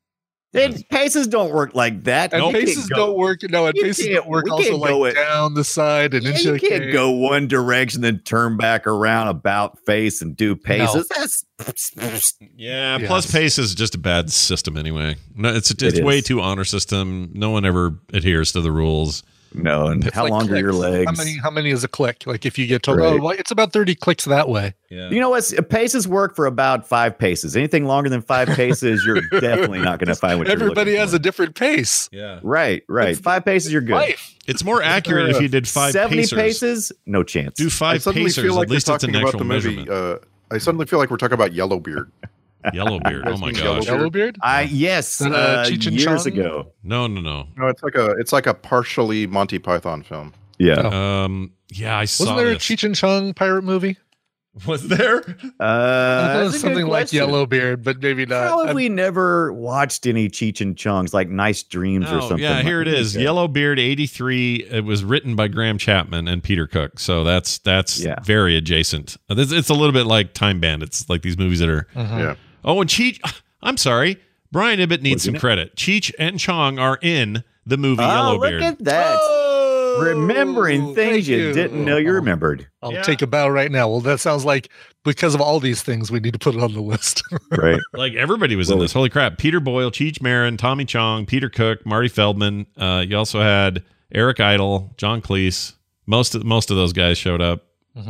Paces don't work like that. And paces don't work. No, and You paces can't- don't work we also can't go like it- down the side and into You the can't cave. go one direction, then turn back around about face and do paces. That's Yeah. Yes. Plus, pace is just a bad system anyway. No, it's It way is. too honor system. No one ever adheres to the rules. no. And It's how like long are your clicks. legs? How many is a click? Like if you get told, Right. oh, well, it's about 30 clicks that way. Yeah. You know what? Paces work for about 5 paces. Anything longer than 5 paces, you're definitely not going to find what Everybody you're has a looking different pace. Yeah. for. Right. 5 paces, you're good. Life. It's more accurate if you did 5 70 pacers. paces, no chance. Do I 5 suddenly pacers. feel like At least we're it's an talking about actual the movie. measurement. I suddenly feel like we're talking about Yellowbeard. Yellowbeard. Oh my gosh. Yellowbeard? Yes, Cheech and years Chong? ago. No. No, it's like a partially Monty Python film. Yeah. Yeah, I saw Wasn't there this. a Cheech and Chong pirate movie? Was there? I thought it that's was a something good like question. Yellowbeard, but maybe not. How have we never watched any Cheech and Chongs, like Nice Dreams or Oh, something? yeah, here it like is. that? Yellowbeard 83. It was written by Graham Chapman and Peter Cook. So that's Yeah. very adjacent. It's a little bit like Time Bandits, like these movies that are. Yeah. Oh, and Cheech. I'm sorry. Brian Ibbett needs Was some in it? credit. Cheech and Chong are in the movie Oh, Yellowbeard. look at that. Remembering things thank you you. didn't know you remembered. I'll Yeah. take a bow right now. Well, that sounds like because of all these things, we need to put it on the list. Right. Like everybody was in Well, this. Holy crap. Peter Boyle, Cheech Marin, Tommy Chong, Peter Cook, Marty Feldman. You also had Eric Idle, John Cleese. Most of those guys showed up.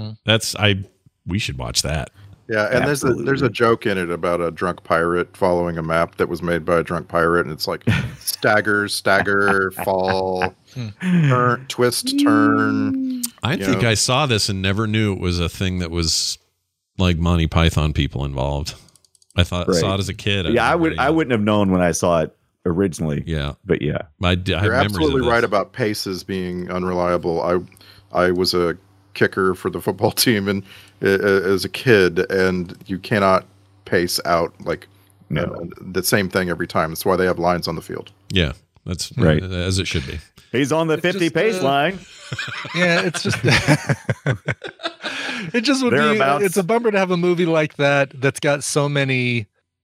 We should watch that. Yeah, and there's Absolutely. a joke in it about a drunk pirate following a map that was made by a drunk pirate, and it's like stagger, fall, turn, twist, turn. I You think know. I saw this and never knew it was a thing that was like Monty Python people involved. I thought Right. saw it as a kid. Yeah, didn't I really- wouldn't have known when I saw it originally. Yeah, But yeah. I You're have memories absolutely of this. right about paces being unreliable. I was a kicker for the football team and as a kid, and you cannot pace out like the same thing every time. That's why they have lines on the field. Yeah, that's Right. as it should be. He's on the 50 just, pace line. Yeah, it's just it just would Thereabouts. be it's a bummer to have a movie like that that's got so many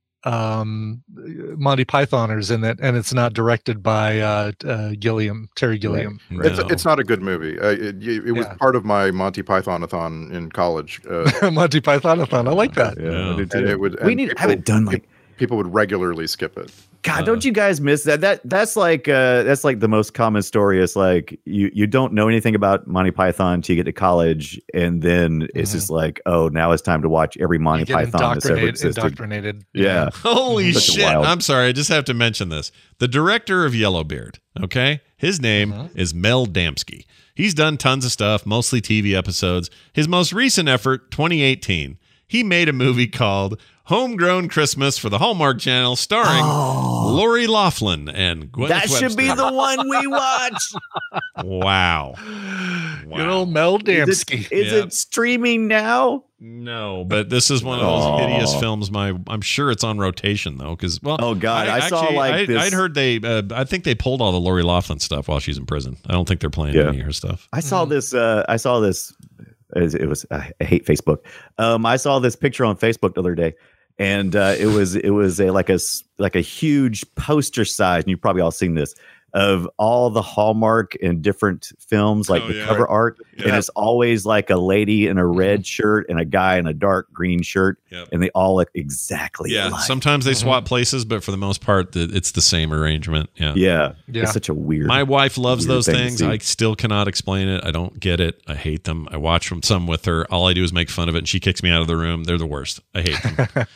Monty Pythoners in it, and it's not directed by Terry Gilliam. No. It's not a good movie. It was Yeah. part of my Monty Python-a-thon in college. Monty Python-a-thon. I like that. Yeah. I do too. And it would. We and need to people- have it done like. People would regularly skip it. God, don't you guys miss that? That's like the most common story. It's like you don't know anything about Monty Python till you get to college, and then it's just like, oh, now it's time to watch every Monty You get Python that's ever existed. indoctrinated. Yeah. Holy Such a shit. wild- I'm sorry. I just have to mention this. The director of Yellowbeard, okay? His name is Mel Damsky. He's done tons of stuff, mostly TV episodes. His most recent effort, 2018, he made a movie called Homegrown Christmas for the Hallmark Channel, starring Lori Loughlin and Gwyneth That should be Webster. the one we watch. Wow. Good old Mel Is Damsky. Yep. it streaming now? No, but this is one of those hideous films. I'm sure it's on rotation though, because Oh, God, I saw, like, this- I'd heard I think they pulled all the Lori Loughlin stuff while she's in prison. I don't think they're playing any of her stuff. I saw this. It was. I hate Facebook. I saw this picture on Facebook the other day, and it was a huge poster size, and you've probably all seen this, of all the Hallmark and different films, like Oh, the yeah. cover art, and Yeah. it's always like a lady in a red shirt and a guy in a dark green shirt, Yep. and they all look exactly Yeah, alike. sometimes they swap places, but for the most part, it's the same arrangement. Yeah. Yeah, Yeah. it's such a weird. My wife loves Weird those thing to things. see. I still cannot explain it. I don't get it. I hate them. I watch from some with her. All I do is make fun of it, and she kicks me out of the room. They're the worst. I hate them.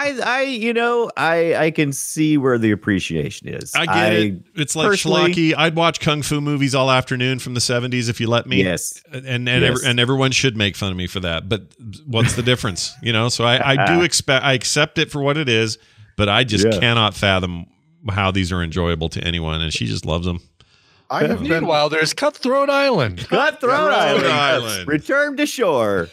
I can see where the appreciation is. I get it. It's like personally- schlocky. I'd watch kung fu movies all afternoon from the 70s if you let me. Yes. And Yes. and everyone should make fun of me for that. But what's the difference? So I accept it for what it is, but I just Yeah. cannot fathom how these are enjoyable to anyone, and she just loves them. I have been. Meanwhile, there's Cutthroat Island. Cutthroat Island. Island. Return to shore.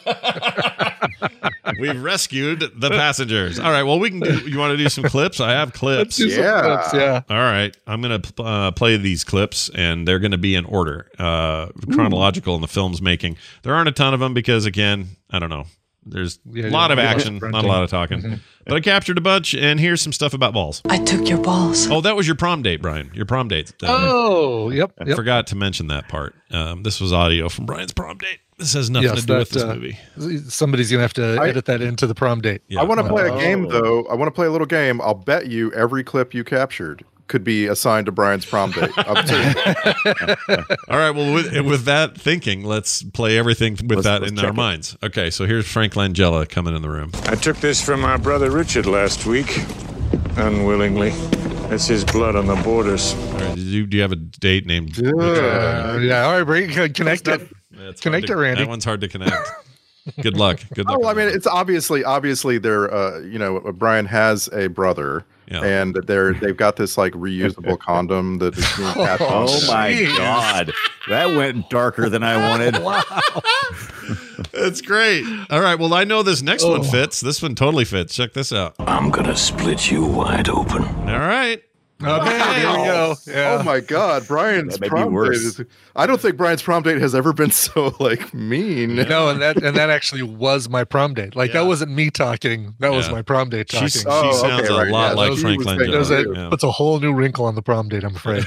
We've rescued the passengers. All right. Well, we can do. You want to do some clips? I have clips. Do some Yeah. clips, yeah. All right. I'm going to play these clips, and they're going to be in order, chronological in the film's making. There aren't a ton of them because, again, I don't know. There's a lot of action, not a lot of talking. But I captured a bunch, and here's some stuff about balls. I took your balls. Oh, that was your prom date, Brian. Your prom date. Yep. I forgot to mention that part. This was audio from Brian's prom date. This has nothing to do with this movie. Somebody's going to have to edit that into the prom date. Yeah. I want to play a game, though. I want to play a little game. I'll bet you every clip you captured could be assigned to Brian's prom date. All right. Well, with that thinking, let's play everything with that in our minds. Okay. So here's Frank Langella coming in the room. I took this from our brother Richard last week, unwillingly. It's his blood on the borders. All right, do you have a date named? Yeah. All right, bring connect it. Connect it, Randy. That one's hard to connect. Good luck. Good luck. Oh, I mean, it's obviously there. Brian has a brother. Yeah. And they've got this like reusable condom that is being passed on. Oh my God. That went darker than I wanted. Wow. That's great. All right. Well, I know this next one fits. This one totally fits. Check this out. I'm going to split you wide open. All right. Okay, here we go. Yeah. Oh my God, Brian's prom date. I don't think Brian's prom date has ever been so like mean. No, and that actually was my prom date. Like that wasn't me talking. That was my prom date talking. She sounds a lot like Frank Langella. Puts a whole new wrinkle on the prom date, I'm afraid.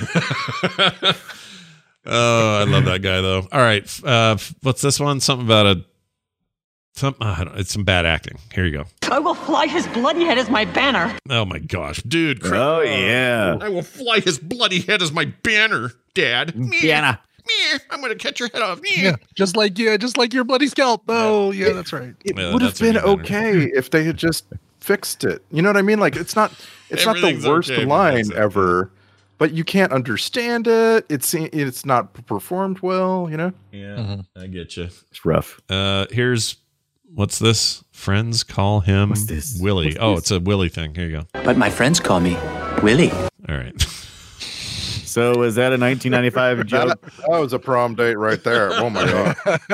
Oh, I love that guy though. All right, what's this one? Something about it's some bad acting. Here you go. I will fly his bloody head as my banner. Oh my gosh, dude. Oh yeah. I will fly his bloody head as my banner, Dad. Banner. I'm going to cut your head off. Yeah, just like your bloody scalp. Oh, yeah, that's right. It would have been okay if they had just fixed it. You know what I mean? Like it's not the worst line ever, but you can't understand it. It's not performed well. You know? Yeah, I get you. It's rough. Here's. What's this? Friends call him Willie. It's a Willie thing. Here you go. But my friends call me Willie. All right. So is that a 1995 joke? That was a prom date right there. Oh my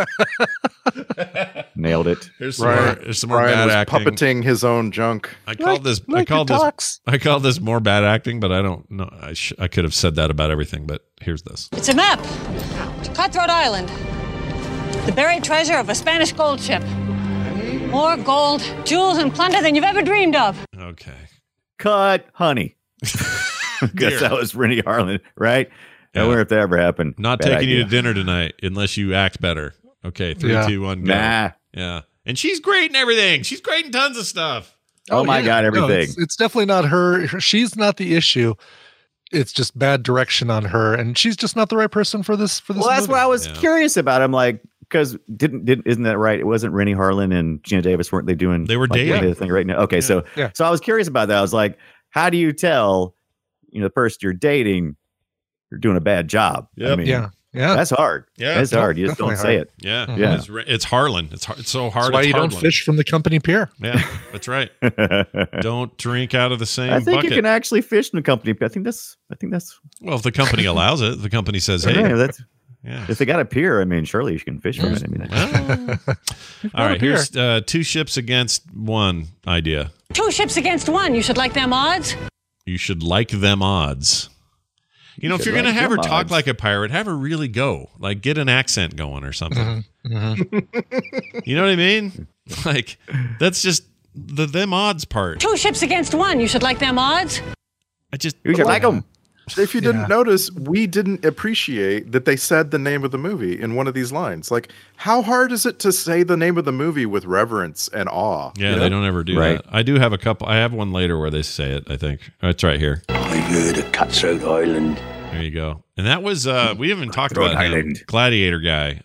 God. Nailed it. Here's some more bad acting. Puppeting his own junk. I called this more bad acting, but I don't know. I could have said that about everything, but here's this. It's a map to Cutthroat Island. The buried treasure of a Spanish gold ship. More gold, jewels, and plunder than you've ever dreamed of. Okay. Cut, honey. Because that was Rennie Harlan, right? Yeah. I wonder if that ever happened. Not Bad taking idea. you to dinner tonight unless you act better. Okay, 3, 2, 1, go. Nah. Yeah. And she's great in everything. She's great in tons of stuff. Oh my God, everything. No, it's definitely not her. She's not the issue. It's just bad direction on her, and she's just not the right person for this. Well, that's movie. what I was curious about. I'm like, because isn't that right? It wasn't Rennie Harlan and Gina Davis, weren't they doing? They were dating. The thing right now. Okay, so I was curious about that. I was like, how do you tell, the person you're dating, you're doing a bad job? Yep. I mean, that's hard. Yeah, that's hard. You just don't say it. Yeah, yeah. It's Harlan. It's so hard. That's why it's you Harlan. don't fish from the company pier. Yeah, that's right. Don't drink out of the same. I think bucket. you can actually fish in the company. I think that's. Well, if the company allows it, the company says, "Hey, if they got a pier, I mean, surely you can fish from it. I mean, all right. Here's 2 ships against 1 idea. 2 ships against 1. You should like them odds. You should like them odds. If you're going to have her talk like a pirate, have her really go. Like, get an accent going or something. You know what I mean? Like, that's just the them odds part. 2 ships against 1. You should like them odds. You should like them. If you didn't notice, we didn't appreciate that they said the name of the movie in one of these lines. Like, how hard is it to say the name of the movie with reverence and awe? Yeah, they don't ever do that. I do have a couple. I have one later where they say it, I think. It's right here. I've heard of Cutthroat Island. There you go. And that was, we haven't talked about him. Gladiator guy.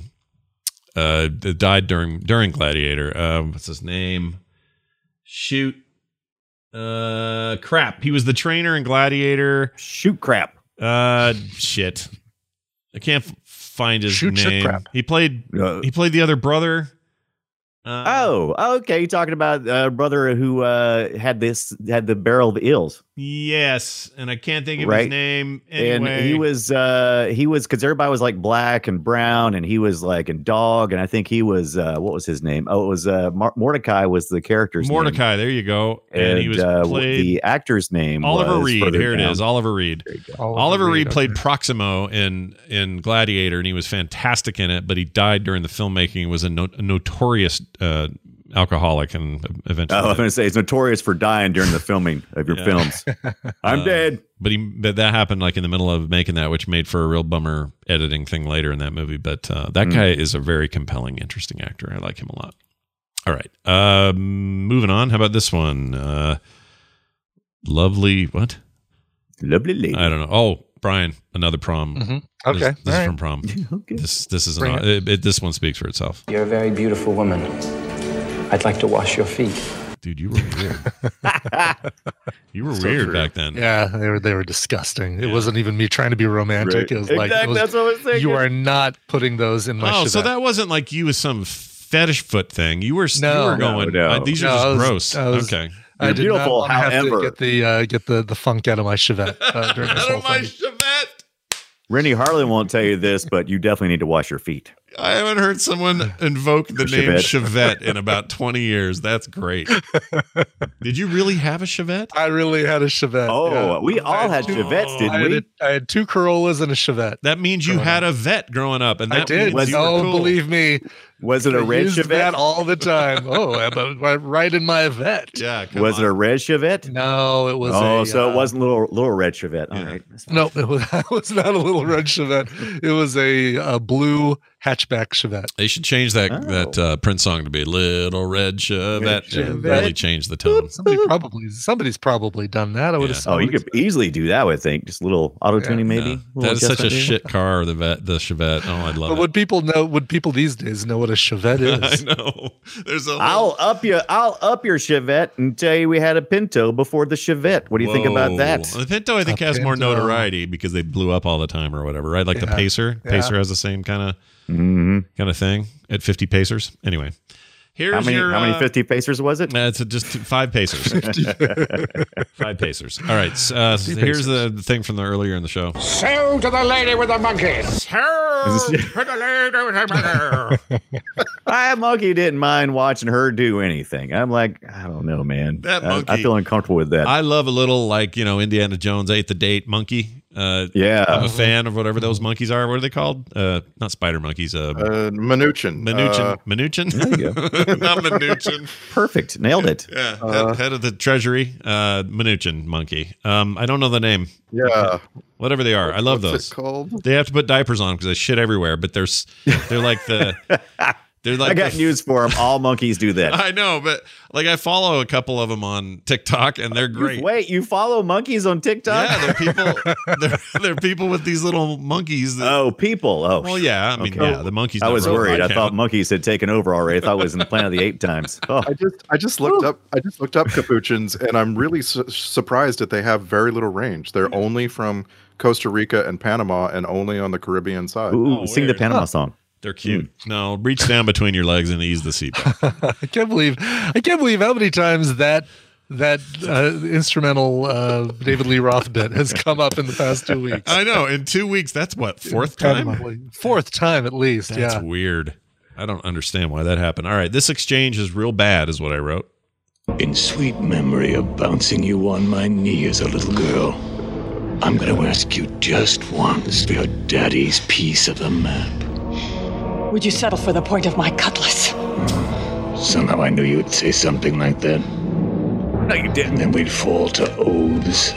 Died during Gladiator. What's his name? Shoot. Crap. He was the trainer in Gladiator. Shoot crap. Shit. I can't find his Shoot name. shit crap. He played the other brother. Okay. You're talking about a brother who had the barrel of eels. Yes, and I can't think of his name. Anyway. And he was because everybody was like black and brown, and he was like a dog, and I think he was what was his name? Oh, it was Mordecai was the character's Mordecai. name. There you go. And he was played the actor's name. Oliver was Reed. Here it down. is. Oliver Reed. Oliver Reed played Proximo in Gladiator, and he was fantastic in it. But he died during the filmmaking. It was a notorious alcoholic and eventually. I was going to say he's notorious for dying during the filming of your films. I'm dead. But that happened like in the middle of making that, which made for a real bummer editing thing later in that movie. But that guy is a very compelling, interesting actor. I like him a lot. All right. Moving on. How about this one? Lovely. What? Lovely lady. I don't know. Oh, Brian, another prom. Mm-hmm. Okay. This is from prom. Okay. This is this one speaks for itself. You're a very beautiful woman. I'd like to wash your feet. Dude, you were weird. You were so weird back then. Yeah, they were disgusting. It wasn't even me trying to be romantic. Right. It was like, that's what I was thinking. You are not putting those in my Chevette. So that wasn't like you with some fetish foot thing. You were going. No. These are just gross. Okay. I did beautiful. Not have however, to get the funk out of my Chevette during this whole thing. Chevette. Rennie Harlan won't tell you this, but you definitely need to wash your feet. I haven't heard someone invoke the name Chevette in about 20 years. That's great. Did you really have a Chevette? I really had a Chevette. Oh, yeah. we all had Chevettes, didn't we? I had 2 Corollas and a Chevette. That means you had a vet growing up. And that I did. Means you were cool. Believe me. Was it a red Chevette? That all the time. Right in my vet. Yeah. Was it a red Chevette? No, it was. So it wasn't little red Chevette. All right. No, it was not a little red Chevette. It was a blue hatchback Chevette. They should change that Prince song to be "Little Red Chevette." Really change the tone. Somebody's probably done that. I would have. Oh, you could easily do that. I would think just a little auto tuning, maybe. Yeah. That is such a shit car. The Chevette. Oh, I'd love it. Would people know? Would people these days know what a Chevette is? I know. I'll up your Chevette and tell you we had a Pinto before the Chevette. What do you think about that? The Pinto, I think, has more notoriety because they blew up all the time or whatever, right? Like the Pacer. Yeah. Pacer has the same kind of thing at 50 Pacers. Anyway. How many 50 Pacers was it? It's just 5 Pacers. 5 Pacers. All right. So here's the thing from the earlier in the show. Sail to the lady with the monkey. Sail to the lady with the monkey. That monkey didn't mind watching her do anything. I'm like, I don't know, man. That monkey, I feel uncomfortable with that. I love a little Indiana Jones ate the date monkey. I'm a fan of whatever those monkeys are. What are they called? Not spider monkeys. Manuchin. Manuchin. There you go. Not Manuchin. Perfect. Nailed it. Yeah. Head of the treasury. Manuchin monkey. I don't know the name. Yeah. Whatever they are. I love those. What's it called? They have to put diapers on because they shit everywhere, but they're like the... I got news for them. All monkeys do that. I know, but I follow a couple of them on TikTok, and they're great. Wait, you follow monkeys on TikTok? Yeah, they're people. they're people with these little monkeys. People. Oh, well, yeah. I mean, the monkeys. I was worried. I thought monkeys had taken over already. I thought it was in the Planet of the Apes times. Oh. I just looked up capuchins, and I'm really surprised that they have very little range. They're only from Costa Rica and Panama, and only on the Caribbean side. Ooh, sing the Panama song. They're cute. No, reach down between your legs and ease the seatbelt. I can't believe how many times that instrumental David Lee Roth bit has come up in the past 2 weeks. I know. In 2 weeks, that's what, 4th time? 4th time at least. That's weird. I don't understand why that happened. All right, this exchange is real bad, is what I wrote. In sweet memory of bouncing you on my knee as a little girl, I'm going to ask you just once for your daddy's piece of the map. Would you settle for the point of my cutlass? Somehow I knew you'd say something like that. No, you didn't. And then we'd fall to oaths.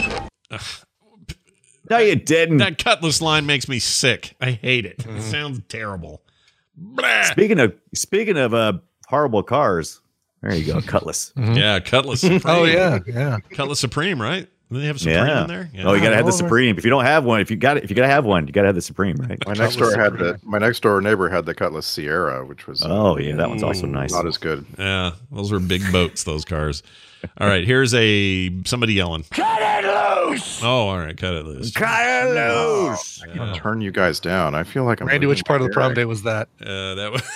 No, you didn't. That cutlass line makes me sick. I hate it. It sounds terrible. Blah. Speaking of horrible cars, there you go, Cutlass. Yeah, Cutlass Supreme. Oh yeah. Cutlass Supreme, right? Do they have Supreme in there? Yeah. Oh, you gotta have the Supreme. If you don't have one, if you gotta have one, you gotta have the Supreme, right? My next door neighbor had the Cutlass Sierra, which was that one's also nice. Not as good. Yeah, those were big boats. Those cars. All right, here's somebody yelling. Cut it loose! Oh, all right, cut it loose. Cut it loose! I can't turn you guys down. I feel like I'm. Randy, which part of the prom day was that? That was.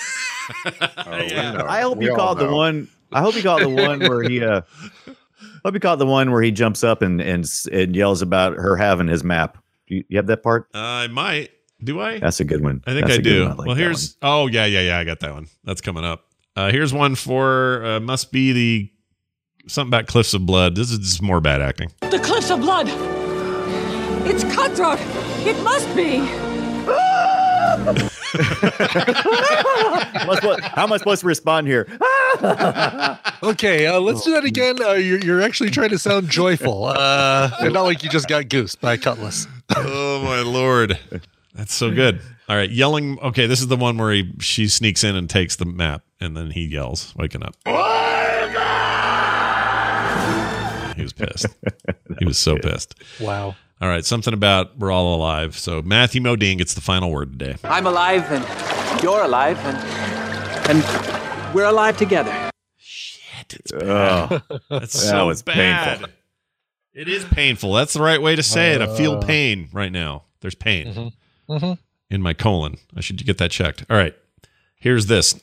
I hope you called the one. I hope you called the one where he. I hope you caught the one where he jumps up and yells about her having his map. You have that part? I might. Do I? That's a good one. I think I do. Well, here's. Oh, yeah. I got that one. That's coming up. Here's one for must be the something about Cliffs of Blood. This is just more bad acting. The Cliffs of Blood. It's Cutthroat. It must be. How am I supposed to respond here? Okay, let's do that again. You're actually trying to sound joyful. And not like you just got goosed by a cutlass. Oh, my Lord. That's so good. All right, yelling. Okay, this is the one where she sneaks in and takes the map, and then he yells, waking up. He was pissed. He was so pissed. Wow. All right, something about we're all alive. So Matthew Modine gets the final word today. I'm alive, and you're alive, and we're alive together. Shit, it's bad. That's that so was bad. painful. It is painful. That's the right way to say it. I feel pain right now. There's pain in my colon. I should get that checked. All right, here's this.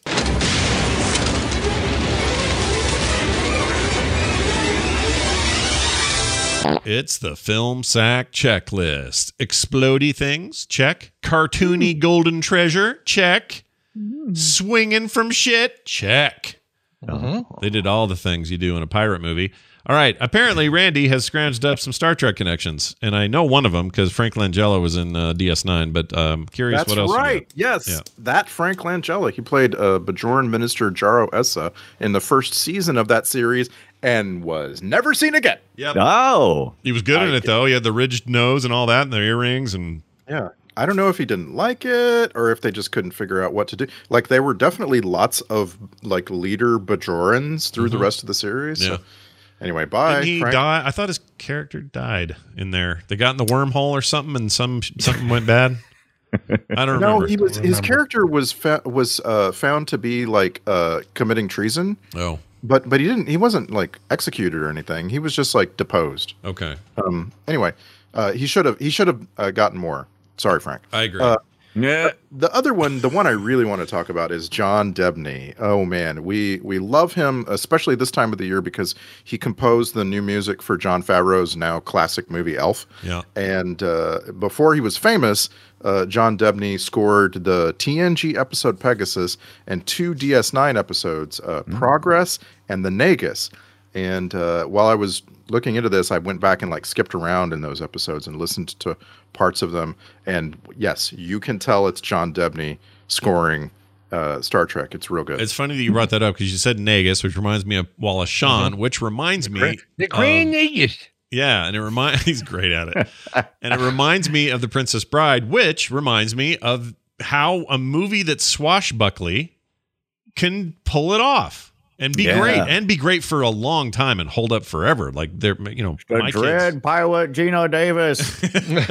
It's the Film Sack checklist. Explodey things? Check. Cartoony golden treasure? Check. Swinging from shit? Check. They did all the things you do in a pirate movie. All right. Apparently, Randy has scrounged up some Star Trek connections, and I know one of them because Frank Langella was in DS9. But I'm curious That's what else. right. Yes, Yeah. that Frank Langella. He played Bajoran Minister Jaro Essa in the first season of that series, and was never seen again. Yep. Oh, He was good in it though. He had the ridged nose and all that, and the earrings, and Yeah. I don't know if he didn't like it or if they just couldn't figure out what to do. Like, there were definitely lots of like leader Bajorans through the rest of the series. Yeah. So, anyway, bye. didn't he Frank. die? I thought his character died in there. They got in the wormhole or something, and something went bad. I don't No, remember. his character was found to be like committing treason. Oh, But he wasn't like executed or anything. He was just like deposed. okay. Anyway, he should have gotten more. Sorry, Frank. I agree. yeah. The other one, the one I really want to talk about is John Debney. Oh man, we love him, especially this time of the year because he composed the new music for Jon Favreau's now classic movie Elf. Yeah. And before he was famous, John Debney scored the TNG episode Pegasus and 2 DS9 episodes, Progress and The Nagus. And while I was looking into this, I went back and like skipped around in those episodes and listened to parts of them. And yes, you can tell it's John Debney scoring Star Trek. It's real good. It's funny that you brought that up because you said Nagus, which reminds me of Wallace Shawn, which reminds me The Green Nagus. Yeah, and he's great at it. And it reminds me of The Princess Bride, which reminds me of how a movie that's swashbuckly can pull it off and be great, and be great for a long time and hold up forever. Like they're, The dread pilot Gino Davis.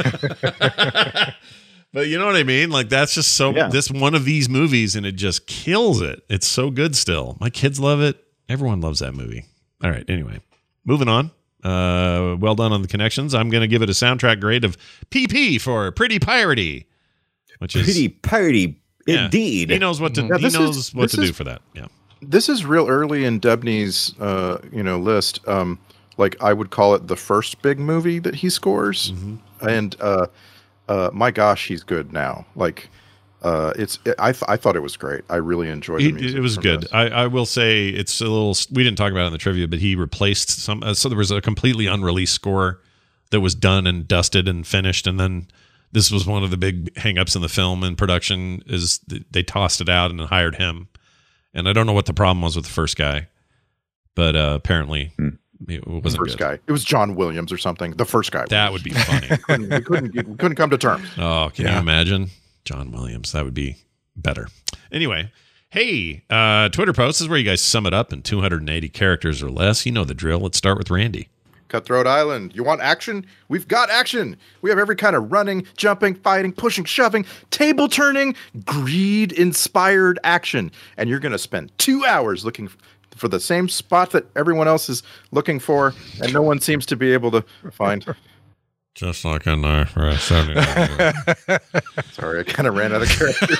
But you know what I mean? Like that's just so. This one of these movies, and it just kills it. It's so good still. My kids love it. Everyone loves that movie. All right. Anyway, moving on. Well done on the connections. I'm going to give it a soundtrack grade of PP for Pretty Piratey, which is Pretty Piratey indeed. He knows what to. Yeah, he knows what to do for that. Yeah. This is real early in Debney's list. Like I would call it the first big movie that he scores, and my gosh, he's good now. Like I thought it was great. I really enjoyed the music. It was good. I will say it's a little. We didn't talk about it in the trivia, but he replaced some. So there was a completely unreleased score that was done and dusted and finished, and then this was one of the big hangups in the film and production is they tossed it out and hired him. And I don't know what the problem was with the first guy, but apparently it wasn't the first good. guy. It was John Williams or something. The first guy. That would be funny. we couldn't come to terms. Oh, can you imagine? John Williams. That would be better. Anyway, hey, Twitter post this is where you guys sum it up in 280 characters or less. You know the drill. Let's start with Randy. Cutthroat Island. You want action? We've got action. We have every kind of running, jumping, fighting, pushing, shoving, table turning, greed-inspired action. And you're going to spend 2 hours looking for the same spot that everyone else is looking for, and no one seems to be able to find. Just like a knife for a 79. Sorry, I kind of ran out of characters.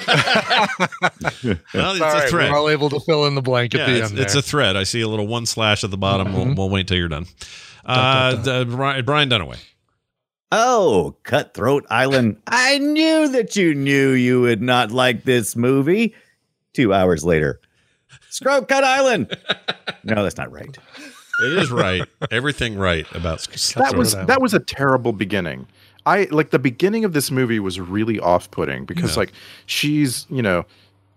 Well, it's All a thread. We're all able to fill in the blank at the end. It's a thread. I see a little one slash at the bottom. We'll wait till you're done. Brian Dunaway. Oh, Cutthroat Island. I knew that you knew you would not like this movie. 2 hours later. Scrub Cut Island. No, that's not right. It is right. Everything right about that was a terrible beginning. I like the beginning of this movie was really off-putting because like she's,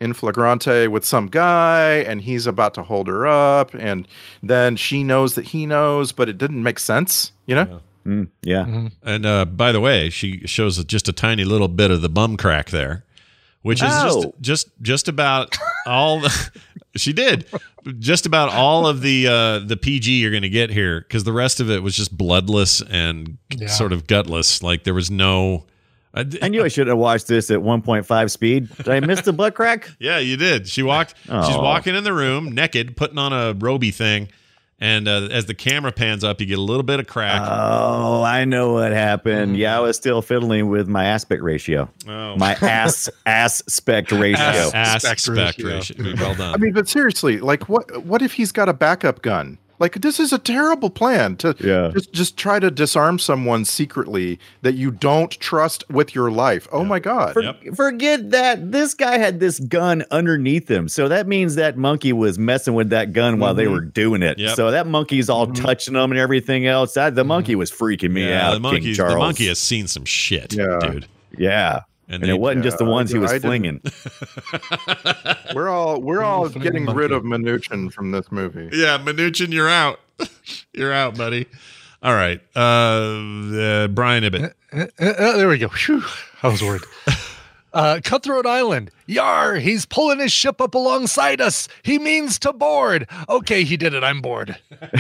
in flagrante with some guy, and he's about to hold her up, and then she knows that he knows, but it didn't make sense, you know? And by the way, she shows just a tiny little bit of the bum crack there, which is just about all. She did just about all of the PG you're going to get here, because the rest of it was just bloodless and sort of gutless. Like there was no. I knew I shouldn't have watched this at 1.5 speed. Did I miss the butt crack? Yeah, you did. She's walking in the room naked, putting on a roby thing. And as the camera pans up, you get a little bit of crack. Oh, I know what happened. Yeah, I was still fiddling with my aspect ratio. Oh. My aspect ratio. Aspect ratio. Well done. I mean, but seriously, like, what if he's got a backup gun? Like, this is a terrible plan to just try to disarm someone secretly that you don't trust with your life. Oh, my God. Forget that. This guy had this gun underneath him. So that means that monkey was messing with that gun while they were doing it. Yep. So that monkey's all touching them and everything else. The monkey was freaking me out, King Charles. The monkey has seen some shit, dude. Yeah. And it wasn't just the ones he was flinging. We're all getting rid of Mnuchin from this movie. Yeah, Mnuchin, you're out. You're out, buddy. All right. Brian Ibbett. There we go. Whew, I was worried. Cutthroat Island. Yar, he's pulling his ship up alongside us. He means to board. Okay, he did it. I'm bored.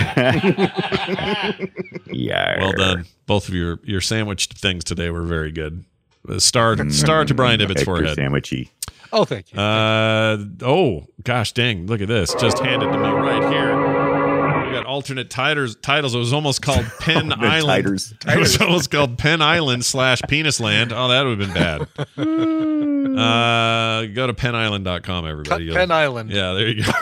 Yeah. Well done. Both of your sandwich things today were very good. Star to Brian Ibbett's forehead. Sandwichy. Oh, thank you. Oh, gosh dang. Look at this. Just handed to me right here. We got alternate titles. It was almost called Penn Island. It was almost called Penn Island / Penis Land. Oh, that would have been bad. Go to pennisland.com, everybody. Cut Penn Island. Yeah, there you go.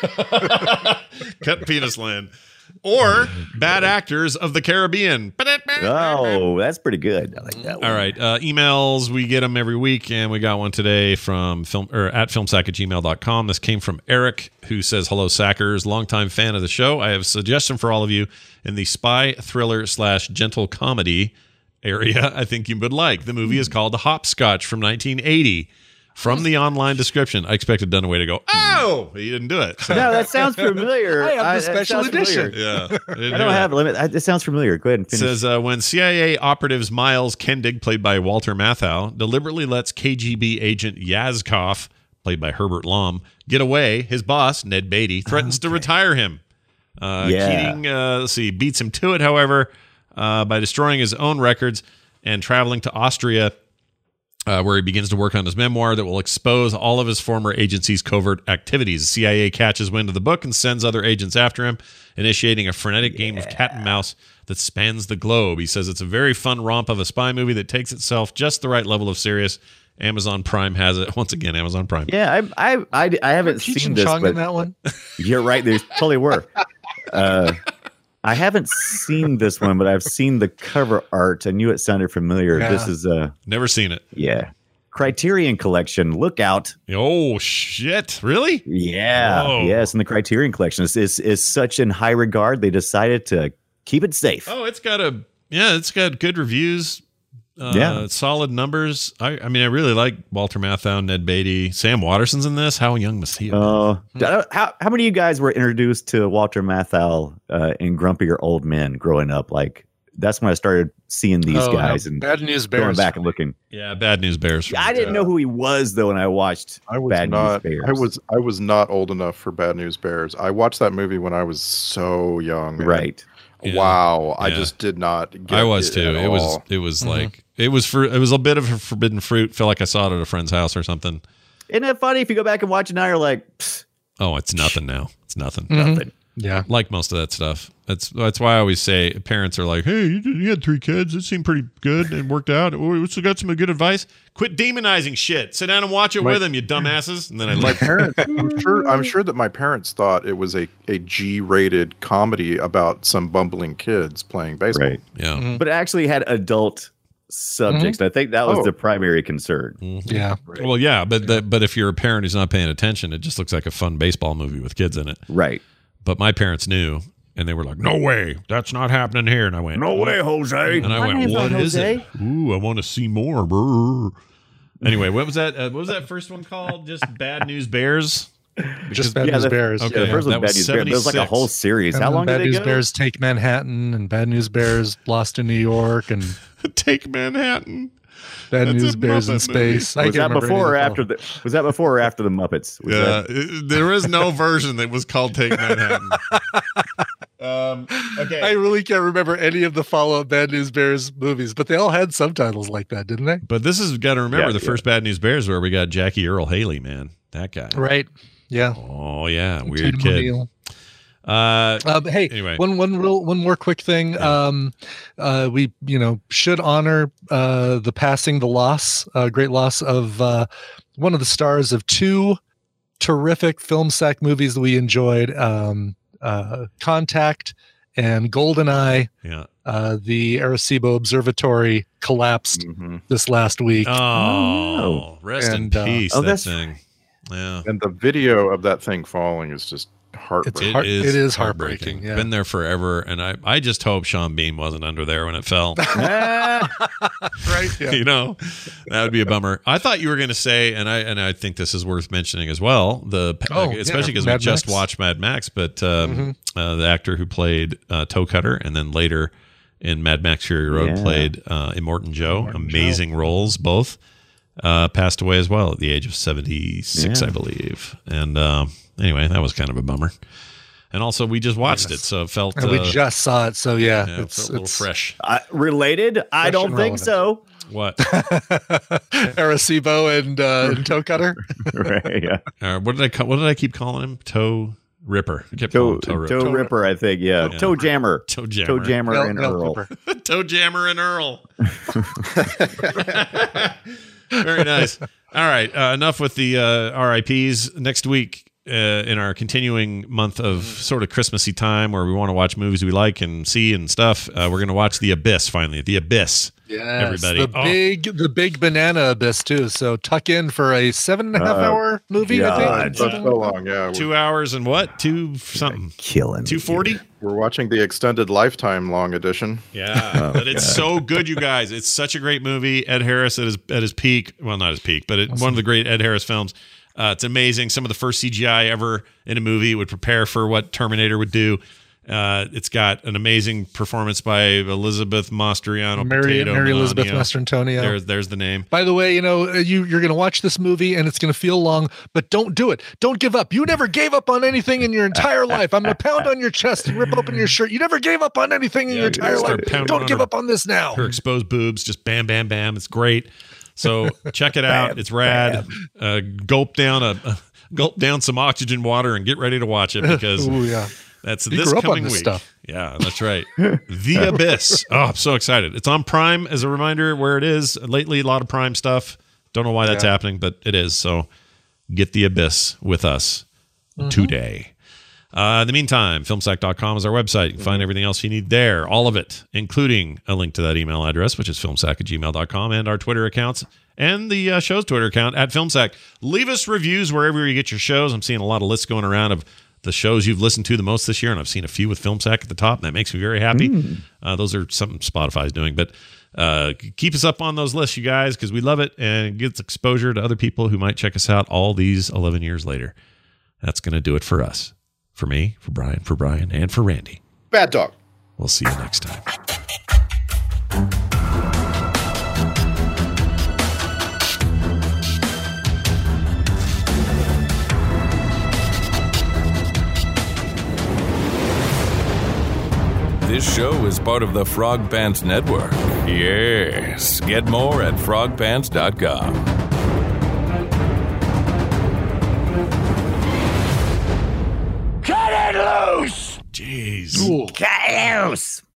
Cut Penis Land. Or Bad Actors of the Caribbean. Oh, that's pretty good. I like that one. All right. Emails, we get them every week, and we got one today from at filmsack@gmail.com. This came from Eric, who says, hello, Sackers. Longtime fan of the show. I have a suggestion for all of you in the spy thriller / gentle comedy area I think you would like. The movie is called Hopscotch from 1980. From the online description, I expected Dunaway to go, oh, he didn't do it. So. No, that sounds familiar. I have the special edition. Yeah. I don't have a limit. It sounds familiar. Go ahead and finish. It says, when CIA operatives Miles Kendig, played by Walter Matthau, deliberately lets KGB agent Yazkov, played by Herbert Lom, get away, his boss, Ned Beatty, threatens to retire him. Keating, beats him to it, however, by destroying his own records and traveling to Austria, where he begins to work on his memoir that will expose all of his former agency's covert activities. The CIA catches wind of the book and sends other agents after him, initiating a frenetic game of cat and mouse that spans the globe. He says it's a very fun romp of a spy movie that takes itself just the right level of serious. Amazon Prime has it. Once again, Amazon Prime. Yeah, I haven't seen this. But in that one? You're right. There totally were. I haven't seen this one, but I've seen the cover art. I knew it sounded familiar. Yeah. This is never seen it. Yeah. Criterion Collection. Look out. Oh, shit. Really? Yeah. Whoa. Yes. And the Criterion Collection is such in high regard. They decided to keep it safe. Oh, it's got good reviews. Solid numbers. I mean, I really like Walter Matthau, Ned Beatty, Sam Waterston's in this. How young must he have been? How many of you guys were introduced to Walter Matthau in Grumpier Old Men growing up? Like, that's when I started seeing these guys and Bad News Bears. going back and looking. Yeah, Bad News Bears. I didn't know who he was though when I watched Bad News Bears. I was not old enough for Bad News Bears. I watched that movie when I was so young. Right. Yeah. Wow. Yeah. I just did not get I was too. It was Mm-hmm. like it was a bit of a forbidden fruit. Feel like I saw it at a friend's house or something. Isn't it funny if you go back and watch it now, you're like, pfft. Oh, it's nothing now. It's nothing. Nothing. Yeah. Like most of that stuff. That's why I always say parents are like, hey, you had 3 kids. It seemed pretty good and worked out. We still got some good advice. Quit demonizing shit. Sit down and watch it with them, you dumbasses. And then my parents, I'm sure that my parents thought it was a G-rated comedy about some bumbling kids playing baseball. Right. Yeah. Mm-hmm. But it actually had adult subjects. I think that was the primary concern. Yeah. Right. Well, yeah, but if you're a parent who's not paying attention, it just looks like a fun baseball movie with kids in it. Right. But my parents knew, and they were like, no way, that's not happening here. And I went, No way, Jose. And I My went, name's what not is Jose. it? Ooh, I want to see more. Brr. Anyway, what was that? What was that first one called? Just Bad News Bears. Just Bad News Bears. Okay, the first that one, Bad was News Bears. There was like a 76. whole series. And How then long Bad did it News go? Bears Take Manhattan, and Bad News Bears Lost in New York, and Take Manhattan. Bad That's News a Bears in Muppet movie. Space. I Was can't that remember before or any of after the? Was that before or after the Muppets? Was Yeah, that- there is no version that was called Take Manhattan. Okay. I really can't remember any of the follow-up Bad News Bears movies, but they all had subtitles like that, didn't they? But this is got to remember Yeah, the first Bad News Bears where we got Jackie Earl Haley, man. That guy. Right. Yeah. Oh yeah, weird Tatum kid. O'Neal. Hey, Anyway. one more quick thing. We should honor the great loss of one of the stars of two terrific Film Sack movies that we enjoyed, Contact and GoldenEye. Yeah. The Arecibo Observatory collapsed this last week. Oh, rest in peace. That thing. Yeah. And the video of that thing falling is just heartbreaking. It is heartbreaking. Yeah. Been there forever, and I just hope Sean Bean wasn't under there when it fell. Right. Yeah. You know, that would be a bummer. I thought you were going to say, and I think this is worth mentioning as well. Especially because we Mad just Max. watched Mad Max, but the actor who played Toe Cutter, and then later in Mad Max Fury Road played Immortan Joe. Amazing roles, both. Passed away as well at the age of 76, I believe. And anyway, that was kind of a bummer. And also, we just watched it, so it felt. And we just saw it, so yeah, it felt a little fresh. Related? I don't think so. What? Arecibo and Toe Cutter. Right. Yeah. What did I keep calling him? Toe Ripper. I kept calling him Toe Ripper. Toe Ripper, I think. Yeah. Toe Jammer. Toe Jammer. Toe Jammer and Earl. Toe Jammer and Earl. Very nice. All right. Enough with the RIPs. Next week, in our continuing month of sort of Christmassy time where we want to watch movies we like and see and stuff, we're going to watch The Abyss finally. The Abyss. Yes, everybody. The big banana abyss too. So tuck in for a 7.5 hour movie. I think. That's so long. Yeah. 2 hours and what? 2 something. Killing. 240. We're watching the extended lifetime long edition. Yeah, but it's so good, you guys. It's such a great movie. Ed Harris at his peak. Well, not his peak, but one of the great Ed Harris films. It's amazing. Some of the first CGI ever in a movie would prepare for what Terminator would do. It's got an amazing performance by Elizabeth Mastriano. Mary Elizabeth Mastrantonio. There's the name. By the way, you're going to watch this movie and it's going to feel long, but don't do it. Don't give up. You never gave up on anything in your entire life. I'm going to pound on your chest and rip open your shirt. You never gave up on anything in your entire life. Don't give up on this now. Her exposed boobs, just bam, bam, bam. It's great. So check it out. It's rad. Gulp down some oxygen water and get ready to watch it because that's this coming week. Stuff. Yeah, that's right. The Abyss. Oh, I'm so excited. It's on Prime as a reminder where it is. Lately, a lot of Prime stuff. Don't know why that's happening, but it is. So get The Abyss with us today. In the meantime, filmsack.com is our website. You can find everything else you need there, all of it, including a link to that email address, which is filmsack@gmail.com, and our Twitter accounts, and the show's Twitter account @filmsack. Leave us reviews wherever you get your shows. I'm seeing a lot of lists going around of the shows you've listened to the most this year, and I've seen a few with FilmSack at the top, and that makes me very happy. Those are something Spotify's doing, but keep us up on those lists, you guys, because we love it, and it gets exposure to other people who might check us out all these 11 years later. That's going to do it for us. For me, for Brian, and for Randy. Bad dog. We'll see you next time. This show is part of the Frog Pants Network. Yes. Get more at frogpants.com. Cut it loose! Jeez. Cut it loose!